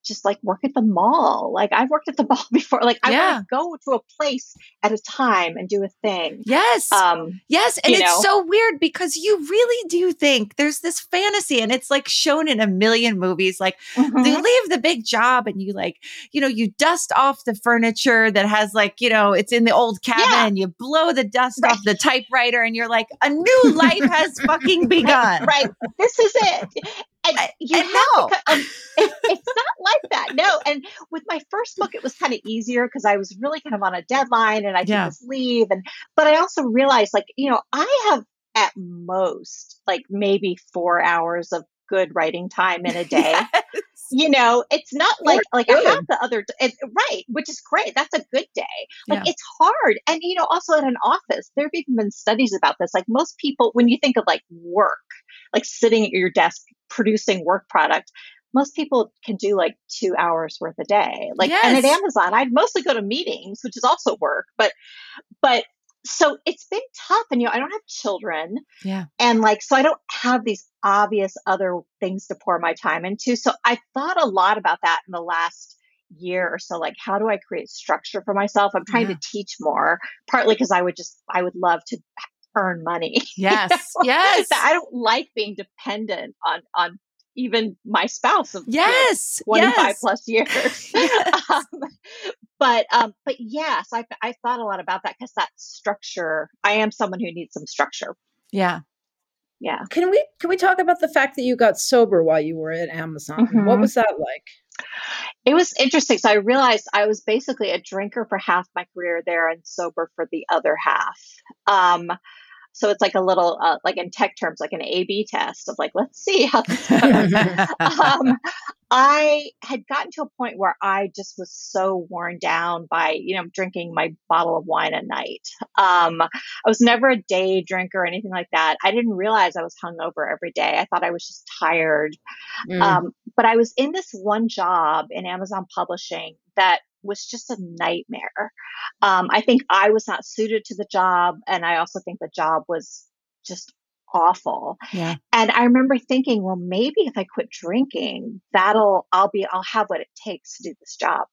just like work at the mall. Like I've worked at the mall before. Like I Yeah. want to go to a place at a time and do a thing. Yes. Um, yes. And you it's know. so weird because you really do think there's this fantasy and it's like shown in a million movies. Like mhm. you leave the big job and you like, you know, you dust off the furniture that has like, you know, it's in the old cabin Yeah. and you blow the dust Right. off the typewriter and you're like, a new life has fucking begun. Right. This is it. And I- you I have know. to, co- um, it, it's not like that. No. And with my first book, it was kind of easier because I was really kind of on a deadline and I Yeah. took this leave. And, but I also realized like, you know, I have at most like maybe four hours of good writing time in a day. Yes. You know, it's not like, like good. I have the other, it, right. Which is great. That's a good day. Like Yeah. it's hard. And, you know, also at an office, there have even been studies about this. Like most people, when you think of like work, like sitting at your desk producing work product, most people can do like two hours worth a day. Like, and at Yes. Amazon, I'd mostly go to meetings, which is also work, but, but so it's been tough. And, you know, I don't have children. Yeah. And like, so I don't have these obvious other things to pour my time into. So I thought a lot about that in the last year or so. Like, how do I create structure for myself? I'm trying Yeah. to teach more, partly because I would just, I would love to earn money. Yes. You know? Yes. That I don't like being dependent on, on even my spouse of you know, Yes. twenty-five yes. plus years. Yes. um, but, um, but yes, I, I thought a lot about that because that structure, I am someone who needs some structure. Yeah. Yeah. Can we can we talk about the fact that you got sober while you were at Amazon? Mhm. What was that like? It was interesting. So I realized I was basically a drinker for half my career there and sober for the other half. Um, so it's like a little, uh, like in tech terms, like an A B test of like, let's see how this goes. um, I had gotten to a point where I just was so worn down by, you know, drinking my bottle of wine a night. Um, I was never a day drinker or anything like that. I didn't realize I was hungover every day. I thought I was just tired. Mm. Um, but I was in this one job in Amazon Publishing that was just a nightmare. Um, I think I was not suited to the job. And I also think the job was just awful. Yeah. And I remember thinking, well, maybe if I quit drinking, that'll, I'll be, I'll have what it takes to do this job.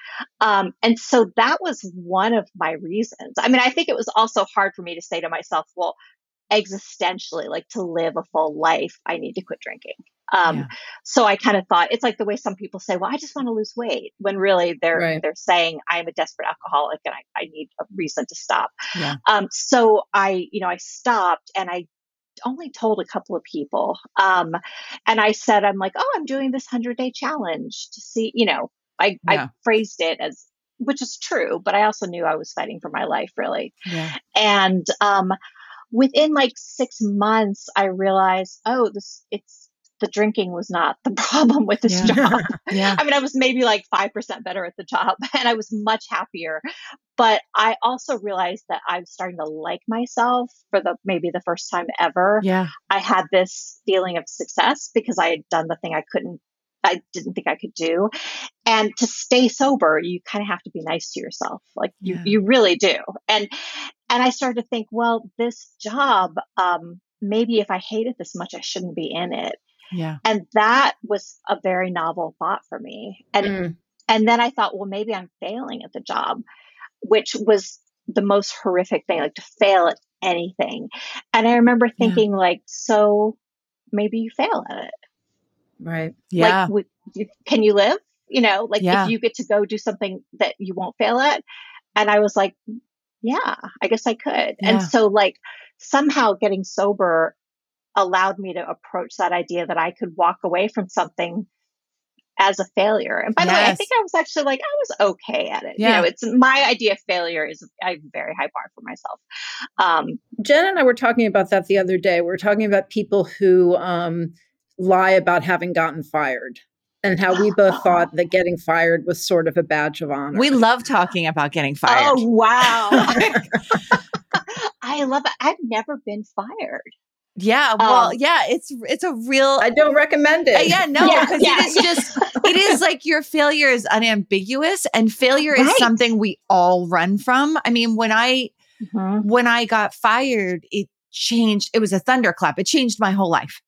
Um, and so that was one of my reasons. I mean, I think it was also hard for me to say to myself, well, existentially, like to live a full life, I need to quit drinking. Um, Yeah. so I kind of thought it's like the way some people say, well, I just want to lose weight, when really they're, Right. they're saying I'm a desperate alcoholic and I, I need a reason to stop. Yeah. Um, so I, you know, I stopped and I only told a couple of people. Um, and I said, I'm like, oh, I'm doing this hundred day challenge to see, you know, I, Yeah. I phrased it as, which is true, but I also knew I was fighting for my life really. Yeah. And, um, within like six months, I realized, oh, this, it's, the drinking was not the problem with this Yeah. job. Yeah. I mean, I was maybe like five percent better at the job and I was much happier. But I also realized that I was starting to like myself for the, maybe the first time ever. Yeah. I had this feeling of success because I had done the thing I couldn't, I didn't think I could do. And to stay sober, you kind of have to be nice to yourself. Like you, Yeah. you really do. And, and I started to think, well, this job, um, maybe if I hate it this much, I shouldn't be in it. Yeah. And that was a very novel thought for me. And, Mm. and then I thought, well, maybe I'm failing at the job, which was the most horrific thing, like to fail at anything. And I remember Yeah. thinking like, so maybe you fail at it. Right. Yeah. Like, w- you- can you live? You know, like Yeah. if you get to go do something that you won't fail at. And I was like, yeah, I guess I could. Yeah. And so like somehow getting sober allowed me to approach that idea that I could walk away from something as a failure. And by the way, I Yes. think I was actually like, I was okay at it. Yeah. You know, it's my idea of failure is I have a very high bar for myself. Um, Jen and I were talking about that the other day. We were talking about people who um, lie about having gotten fired and how we both thought that getting fired was sort of a badge of honor. We love talking about getting fired. Oh, wow. I love it. I've never been fired. Yeah. Well, Um, yeah, it's it's a real I don't recommend Uh, it. yeah, no, Yeah, because yeah, it is yeah. just, it is like your failure is unambiguous and failure is Right. something we all run from. I mean, when I, when I got fired, it changed, it was a thunderclap. It changed my whole life.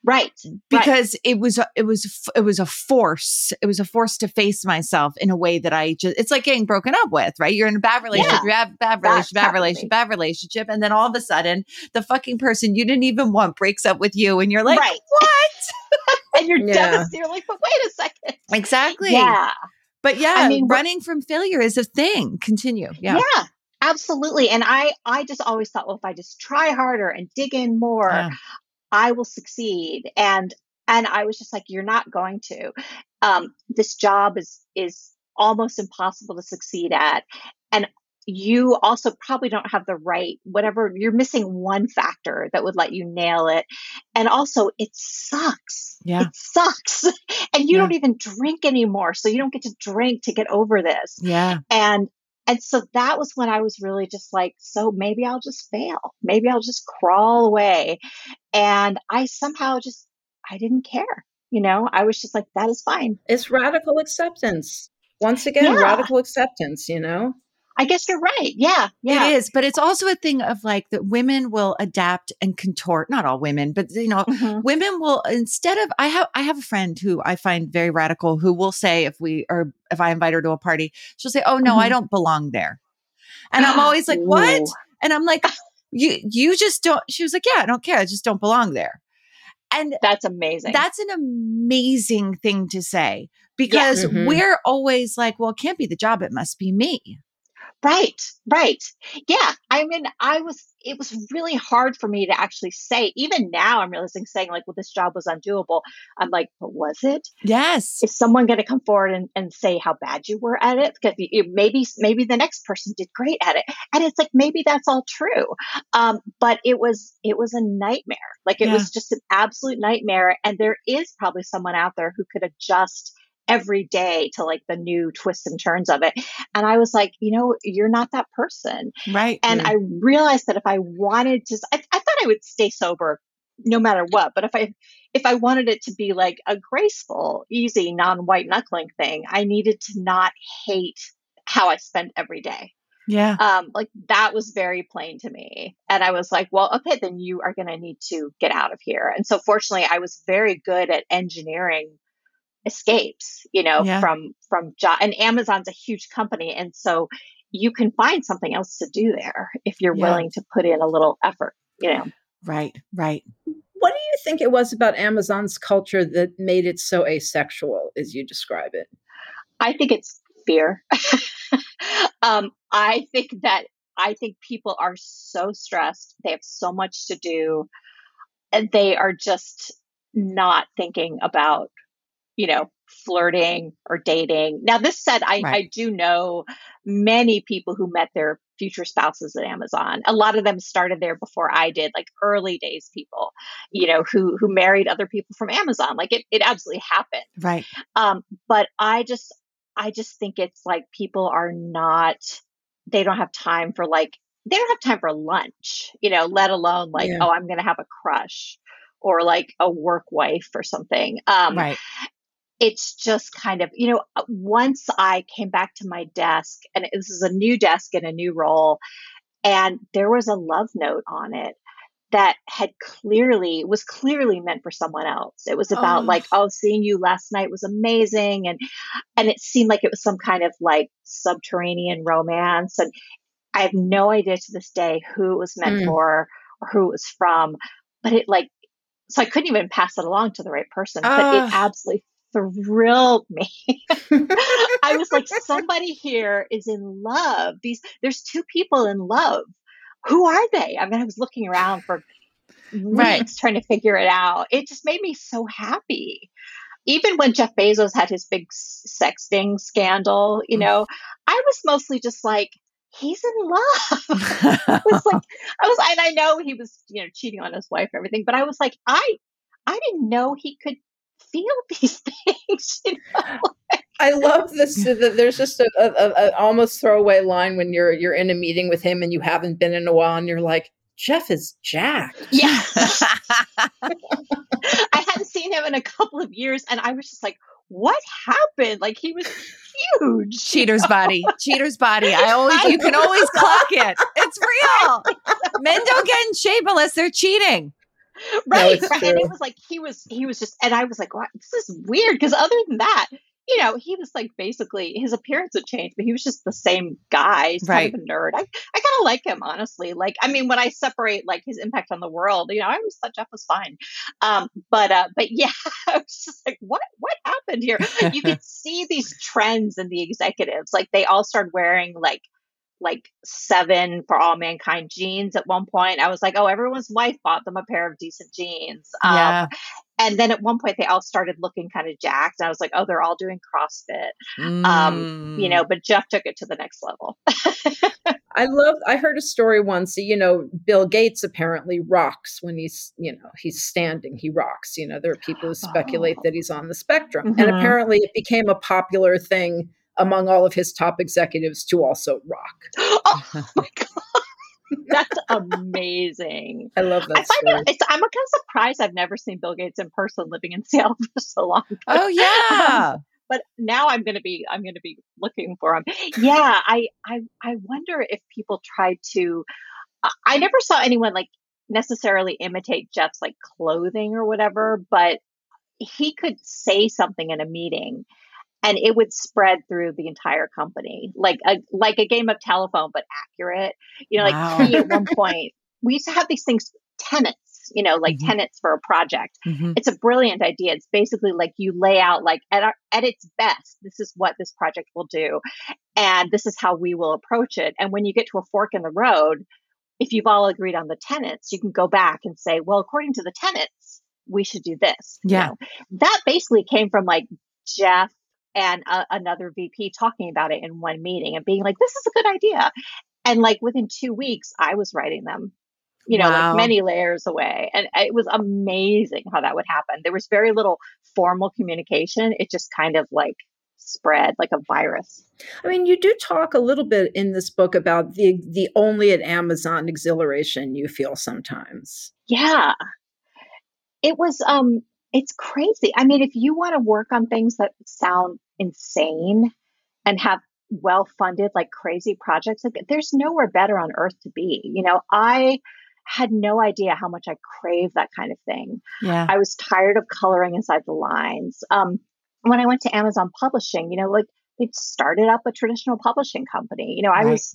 Right. Because right. it was, a, it was, it was a force. It was a force to face myself in a way that I just, it's like getting broken up with, right? You're in a bad relationship, yeah. you have bad relationship, bad relationship, bad relationship. And then all of a sudden the fucking person you didn't even want breaks up with you. And you're like, right. what? And you're yeah. devastated. You're like, but wait a second. Exactly. Yeah. But yeah, I mean, running from failure is a thing. Continue. Yeah. Yeah. Absolutely. And I, I just always thought, well, if I just try harder and dig in more, yeah. I will succeed. And, and I was just like, you're not going to, um, this job is, is almost impossible to succeed at. And you also probably don't have the right, whatever, you're missing one factor that would let you nail it. And also it sucks. Yeah. It sucks. And you yeah. don't even drink anymore. So you don't get to drink to get over this. Yeah. And And so that was when I was really just like, so maybe I'll just fail. Maybe I'll just crawl away. And I somehow just, I didn't care. You know, I was just like, that is fine. It's radical acceptance. Once again, yeah. radical acceptance, you know? I guess you're right. Yeah. Yeah. It is. But it's also a thing of like that women will adapt and contort, not all women, but you know, mm-hmm. women will, instead of, I have, I have a friend who I find very radical who will say, if we, or if I invite her to a party, she'll say, oh no, mm-hmm. I don't belong there. And I'm always like, what? And I'm like, you, you just don't, she was like, yeah, I don't care. I just don't belong there. And that's amazing. That's an amazing thing to say because yeah. mm-hmm. we're always like, well, it can't be the job. It must be me. Right, right. Yeah. I mean, I was, it was really hard for me to actually say, even now I'm realizing saying like, well, this job was undoable. I'm like, but was it? Yes. Is someone going to come forward and, and say how bad you were at it? Because you, maybe, maybe the next person did great at it. And it's like, maybe that's all true. Um, but it was, it was a nightmare. Like it yeah. was just an absolute nightmare. And there is probably someone out there who could adjust every day to like the new twists and turns of it. And I was like, you know, you're not that person. Right. And mm. I realized that if I wanted to, I, I thought I would stay sober no matter what. But if I, if I wanted it to be like a graceful, easy, non-white knuckling thing, I needed to not hate how I spent every day. Yeah. Um, like that was very plain to me. And I was like, well, okay, then you are going to need to get out of here. And so fortunately I was very good at engineering escapes, you know, yeah. from, from job, and Amazon's a huge company. And so you can find something else to do there if you're yeah. willing to put in a little effort, you know? Right. Right. What do you think it was about Amazon's culture that made it so asexual as you describe it? I think it's fear. um, I think that, I think people are so stressed. They have so much to do and they are just not thinking about, you know, flirting or dating. Now, this said, I, right. I do know many people who met their future spouses at Amazon. A lot of them started there before I did, like early days people, you know, who who married other people from Amazon. Like it, it absolutely happened. Right. Um, but I just, I just think it's like people are not, they don't have time for like, they don't have time for lunch, you know, let alone like, yeah. oh, I'm going to have a crush or like a work wife or something. Um, right. It's just kind of, you know, once I came back to my desk, and this is a new desk and a new role, and there was a love note on it that had clearly, was clearly meant for someone else. It was about oh. like, oh, seeing you last night was amazing. And, and it seemed like it was some kind of like subterranean romance. And I have no idea to this day who it was meant mm. for or who it was from, but it like, so I couldn't even pass it along to the right person, oh. but it absolutely thrilled me. I was like, somebody here is in love. These, there's two people in love. Who are they? I mean, I was looking around for weeks right. trying to figure it out. It just made me so happy. Even when Jeff Bezos had his big sexting scandal, you know, I was mostly just like, he's in love. I was like, I was, and I know he was, you know, cheating on his wife and everything, but I was like, I, I didn't know he could feel these things. You know? I love this. That there's just a, a, a almost throwaway line when you're you're in a meeting with him and you haven't been in a while, and you're like, Jeff is jacked. Yeah, I hadn't seen him in a couple of years, and I was just like, what happened? Like he was huge. Cheater's know? body. Cheater's body. I always you can always clock it. It's real. Men don't get in shape unless they're cheating. No, Right, it's right. And it true. was like he was he was just, and I was like, wow, this is weird. Because other than that, you know, he was like basically his appearance had changed, but he was just the same guy. He's kind of Right. a nerd. I, I kind of like him, honestly. Like, I mean, when I separate like his impact on the world, you know, I always thought Jeff was fine. Um, but uh, but yeah, I was just like, what what happened here? You could see these trends in the executives. Like they all started wearing like like seven For All Mankind jeans at one point. I was like, oh, everyone's wife bought them a pair of decent jeans. Um, Yeah. and then at one point they all started looking kind of jacked. And I was like, oh, they're all doing CrossFit. Um, you know, Mm. but Jeff took it to the next level. I love, I heard a story once, you know, Bill Gates apparently rocks when he's, you know, he's standing, he rocks. You know, there are people who speculate Oh. that he's on the spectrum. And Mhm. apparently it became a popular thing among all of his top executives to also rock. Oh my God. That's amazing. I love I that find story. it, it's, I'm kind of surprised I've never seen Bill Gates in person living in Seattle for so long. Oh Um, yeah. but now I'm going to be, I'm going to be looking for him. Yeah. I, I, I wonder if people try to, I I never saw anyone like necessarily imitate Jeff's like clothing or whatever, but he could say something in a meeting and it would spread through the entire company, like a like a game of telephone, but accurate. You know, like Wow. he at one point we used to have these things tenets, you know, like Mhm. tenets for a project. Mhm. It's a brilliant idea. It's basically like you lay out like at our, at its best, this is what this project will do, and this is how we will approach it. And when you get to a fork in the road, if you've all agreed on the tenets, you can go back and say, well, according to the tenets, we should do this. You Yeah. know, that basically came from like Jeff and uh, another V P talking about it in one meeting and being like, this is a good idea. And like within two weeks, I was writing them, you know, like Wow. many layers away. And it was amazing how that would happen. There was very little formal communication. It just kind of like spread like a virus. I mean, you do talk a little bit in this book about the the only at Amazon exhilaration you feel sometimes. Yeah. It was, um, it's crazy. I mean, if you want to work on things that sound insane and have well-funded, like crazy projects, like there's nowhere better on earth to be. You know, I had no idea how much I crave that kind of thing. Yeah. I was tired of coloring inside the lines. Um, when I went to Amazon Publishing, you know, like they'd started up a traditional publishing company. You know, I Right. was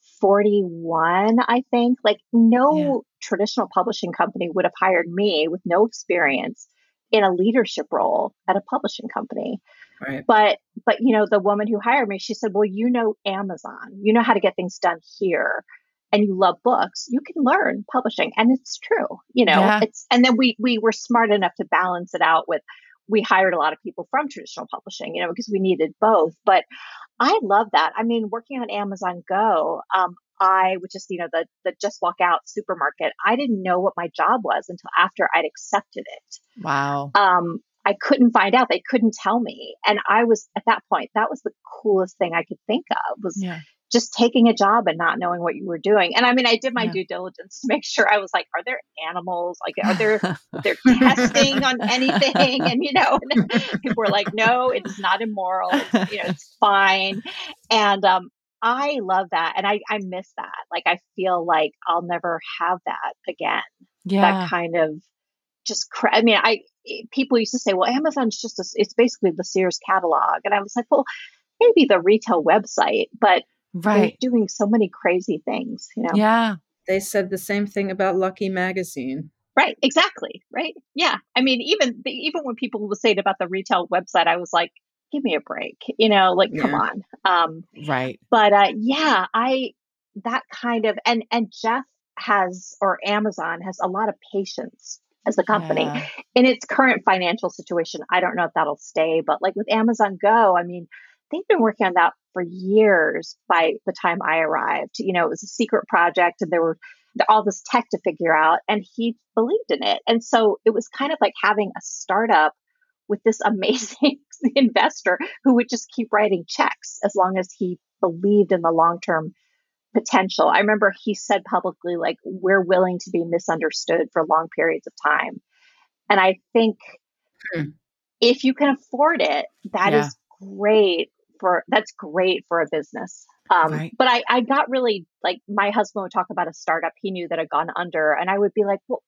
forty-one, I think. Like Yeah. no traditional publishing company would have hired me with no experience in a leadership role at a publishing company. Right. But but you know, the woman who hired me, she said, "Well, you know Amazon. You know how to get things done here. And you love books, you can learn publishing." And it's true, you know, Yeah. it's, and then we, we were smart enough to balance it out with, we hired a lot of people from traditional publishing, you know, because we needed both. But I love that. I mean, working on Amazon Go, um, I, which is, you know, the, the just walk out supermarket, I didn't know what my job was until after I'd accepted it. Wow. Um, I couldn't find out. They couldn't tell me. And I was at that point, that was the coolest thing I could think of was Yeah. just taking a job and not knowing what you were doing. And I mean, I did my Yeah. due diligence to make sure. I was like, are there animals? Like, are there, they're testing on anything? And, you know, and people were like, no, it's not immoral. It's, you know, it's fine. And, um, I love that. And I, I miss that. Like, I feel like I'll never have that again. Yeah. That kind of just, cra- I mean, I, people used to say, well, Amazon's just, a, it's basically the Sears catalog. And I was like, well, maybe the retail website, but Right. they're doing so many crazy things, you know? Yeah. They said the same thing about Lucky Magazine. Right. Exactly. Right. Yeah. I mean, even, the, even when people would say it about the retail website, I was like, give me a break, you know, like, come Yeah. on. Um, Right. but, uh, yeah, I, that kind of, and, and Jeff has, or Amazon has a lot of patience as a company Yeah. in its current financial situation. I don't know if that'll stay, but like with Amazon Go, I mean, they've been working on that for years by the time I arrived. You know, it was a secret project and there were all this tech to figure out, and he believed in it. And so it was kind of like having a startup with this amazing investor who would just keep writing checks as long as he believed in the long-term potential. I remember he said publicly, like, we're willing to be misunderstood for long periods of time. And I think Hmm. if you can afford it, that Yeah. is great for, that's great for a business. Um, Right. but I, I got really, like, my husband would talk about a startup he knew that had gone under, and I would be like, well,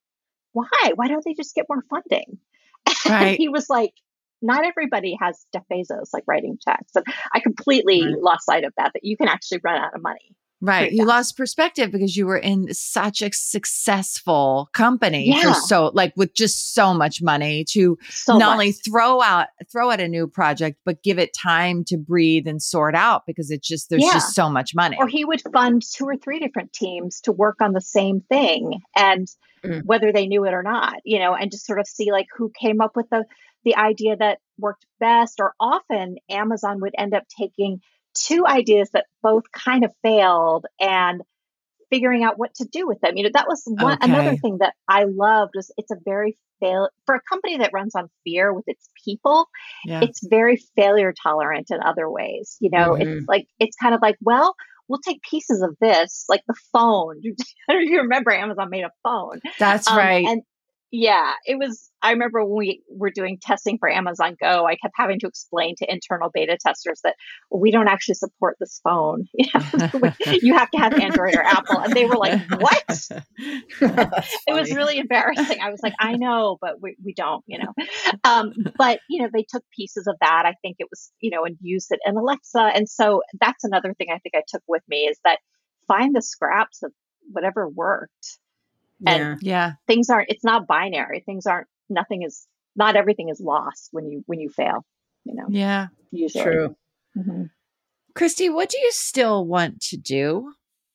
why? Why don't they just get more funding? Right. And he was like, not everybody has Jeff Bezos like writing checks. And I completely Right. lost sight of that, that you can actually run out of money. Right. pretty You fast. lost perspective because you were in such a successful company Yeah. for so like with just so much money to So not much. only throw out throw out a new project, but give it time to breathe and sort out because it's just there's Yeah. just so much money. Or he would fund two or three different teams to work on the same thing, and Mm. whether they knew it or not, you know, and just sort of see like who came up with the the idea that worked best. Or often Amazon would end up taking two ideas that both kind of failed and figuring out what to do with them. You know, that was one another Okay. thing that I loved was it's a very fail for a company that runs on fear with its people. Yeah. It's very failure tolerant in other ways. You know, Mhm. it's like it's kind of like, well, we'll take pieces of this, like the phone. I don't know if you remember Amazon made a phone. That's Um, right. And yeah, it was, I remember when we were doing testing for Amazon Go, I kept having to explain to internal beta testers that well, we don't actually support this phone. You know, you have to have Android or Apple. And they were like, what? That's It was funny. really embarrassing. I was like, I know, but we, we don't, you know. Um, but, you know, they took pieces of that. I think it was, you know, and used it in Alexa. And so that's another thing I think I took with me is that find the scraps of whatever worked. And Yeah. Yeah. things aren't, it's not binary. Things aren't, nothing is, not everything is lost when you, when you fail, you know, Yeah. usually. True. Mhm. Christy, what do you still want to do?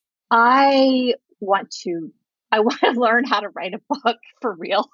I want to, I want to learn how to write a book for real.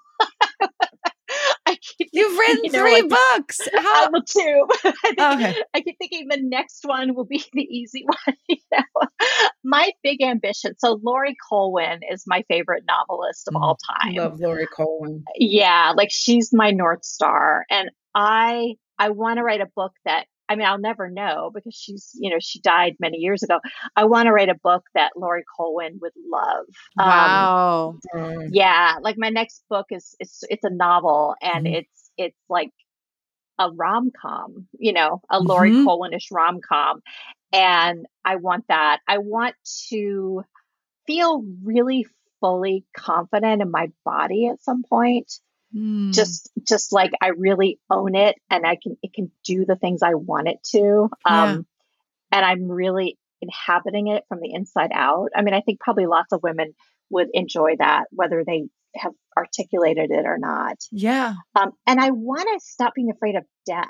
I keep You've written you know, three like- books. How? Uh, well, two. I, think, Okay. I keep thinking the next one will be the easy one. You know? My big ambition. So Laurie Colwin is my favorite novelist of Mhm. all time. Love Laurie Colwin. Yeah, like she's my North Star. And I I want to write a book that, I mean, I'll never know because she's, you know, she died many years ago. I want to write a book that Laurie Colwin would love. Um, Wow. Um, yeah, like my next book is it's it's a novel and Mhm. it's it's like a rom-com, you know, a Laurie Mhm. Colwin-ish rom-com. And I want that. I want to feel really fully confident in my body at some point. Mm. Just just like I really own it and I can it can do the things I want it to. Yeah. Um and I'm really inhabiting it from the inside out. I mean, I think probably lots of women would enjoy that, whether they have articulated it or not. Yeah. Um, and I want to stop being afraid of death.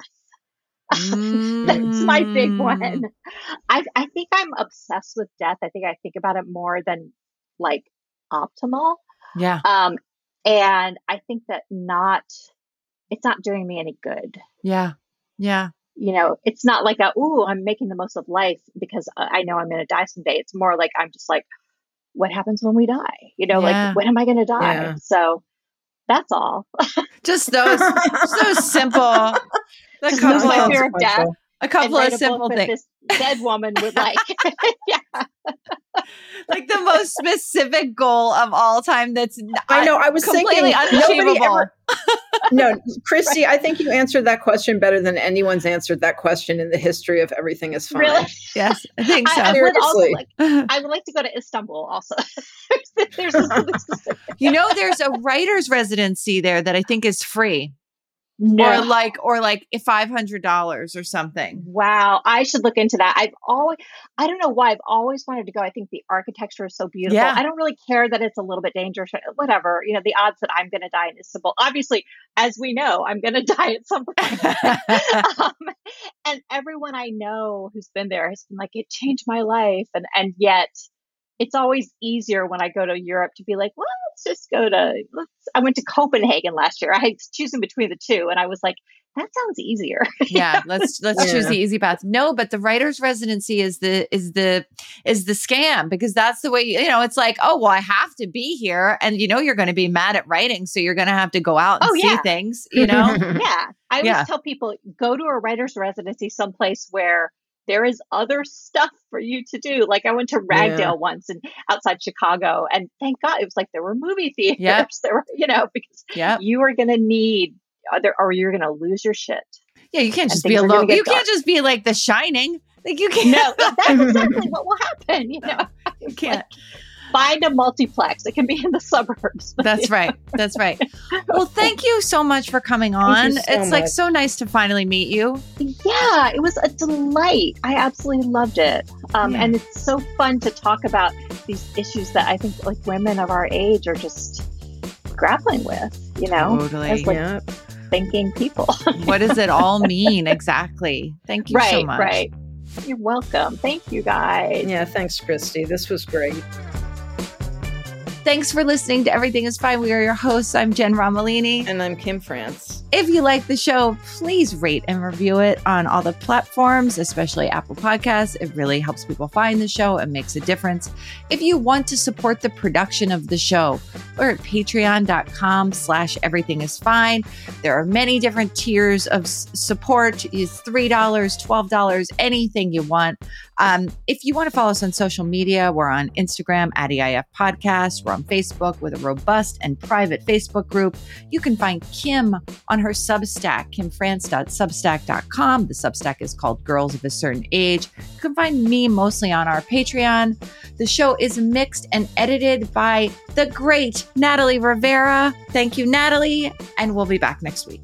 That's my big Mm. one. I, I think I'm obsessed with death. I think I think about it more than like optimal. Yeah. Um, and I think that not, it's not doing me any good. Yeah. Yeah. You know, it's not like a, ooh, I'm making the most of life because I I know I'm going to die someday. It's more like, I'm just like, what happens when we die? You know, Yeah. like, when am I going to die? Yeah. So that's all. Just those, so simple. A Just couple, lose my of, fear of death. a couple and of write a simple book that things. this dead woman would like. Yeah. Like the most specific goal of all time. That's n- I know. I was completely thinking nobody unachievable. ever. No, Christy, I think you answered that question better than anyone's answered that question in the history of Everything Is Fine. Really? Yes, I think so. I, I would also Seriously. like, I would like to go to Istanbul also. There's something specific. You know, there's a writer's residency there that I think is free, No. or like, or like five hundred dollars or something. Wow, I should look into that. I've always, I don't know why, I've always wanted to go. I think the architecture is so beautiful. Yeah. I don't really care that it's a little bit dangerous, whatever. You know, the odds that I'm going to die in Istanbul, obviously, as we know, I'm going to die at some point. um, and everyone I know who's been there has been like, it changed my life. And, and yet it's always easier when I go to Europe to be like, well, let's just go to, let's, I went to Copenhagen last year. I was choosing between the two. And I was like, that sounds easier. Yeah, let's let's choose Yeah. the easy path. No, but the writer's residency is the is the is the scam because that's the way you know. It's like, oh well, I have to be here, and you know you're going to be mad at writing, so you're going to have to go out and Oh, see yeah. things. You know, Yeah. I always Yeah. tell people go to a writer's residency someplace where there is other stuff for you to do. Like I went to Ragdale Yeah. once and outside Chicago, and thank God it was like there were movie theaters. Yep. There were, you know, because yeah, you are going to need other, or you're going to lose your shit. yeah. You can't And just be things are gonna alone. get You can't dark. just be like The Shining. Like you can't. No, that's exactly what will happen. You know, you can't. find a multiplex. It can be in the suburbs. That's right. That's right. Well, thank you so much for coming on. so It's like much. so nice to finally meet you. Yeah, it was a delight. I absolutely loved it. Um, Yeah. And it's so fun to talk about these issues that I think like women of our age are just grappling with, you know, Totally. as like Yeah. thinking people. What does it all mean exactly? Thank you right, so much. right. You're welcome. Thank you guys. Yeah. Thanks, Christy. This was great. Thanks for listening to Everything is Fine. We are your hosts. I'm Jen Romolini. And I'm Kim France. If you like the show, please rate and review it on all the platforms, especially Apple Podcasts. It really helps people find the show and makes a difference. If you want to support the production of the show, we're at patreon.com slash everything is fine. There are many different tiers of s- support. It's three dollars, twelve dollars, anything you want. Um, if you want to follow us on social media, we're on Instagram at E I F Podcast. We're on Facebook with a robust and private Facebook group. You can find Kim on her Substack, kim france dot substack dot com. The Substack is called Girls of a Certain Age. You can find me mostly on our Patreon. The show is mixed and edited by the great Natalie Rivera. Thank you, Natalie, and we'll be back next week.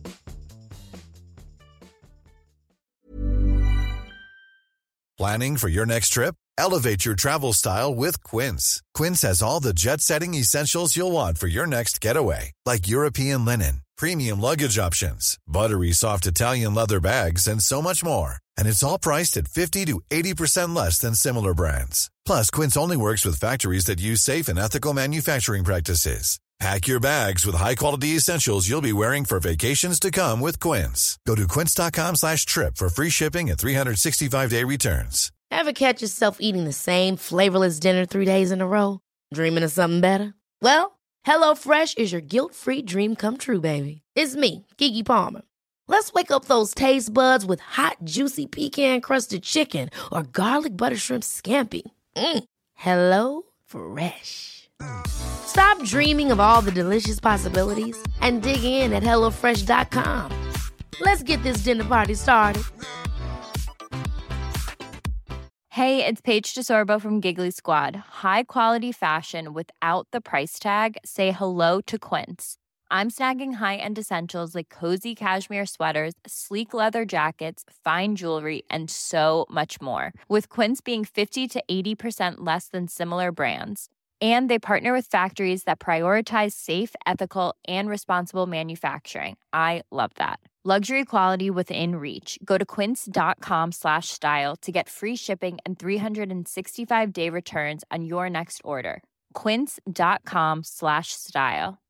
Planning for your next trip? Elevate your travel style with Quince. Quince has all the jet-setting essentials you'll want for your next getaway, like European linen, premium luggage options, buttery soft Italian leather bags, and so much more. And it's all priced at fifty to eighty percent less than similar brands. Plus, Quince only works with factories that use safe and ethical manufacturing practices. Pack your bags with high-quality essentials you'll be wearing for vacations to come with Quince. Go to quince.com slash trip for free shipping and three sixty-five day returns. Ever catch yourself eating the same flavorless dinner three days in a row? Dreaming of something better? Well, HelloFresh is your guilt-free dream come true, baby. It's me, Keke Palmer. Let's wake up those taste buds with hot, juicy pecan-crusted chicken or garlic butter shrimp scampi. Mm. Hello Fresh. Stop dreaming of all the delicious possibilities and dig in at hello fresh dot com. Let's get this dinner party started. Hey, it's Paige DeSorbo from Giggly Squad. High quality fashion without the price tag. Say hello to Quince. I'm snagging high-end essentials like cozy cashmere sweaters, sleek leather jackets, fine jewelry, and so much more. With Quince being fifty to eighty percent less than similar brands. And they partner with factories that prioritize safe, ethical, and responsible manufacturing. I love that. Luxury quality within reach. Go to quince.com slash style to get free shipping and three sixty-five day returns on your next order. Quince.com slash style.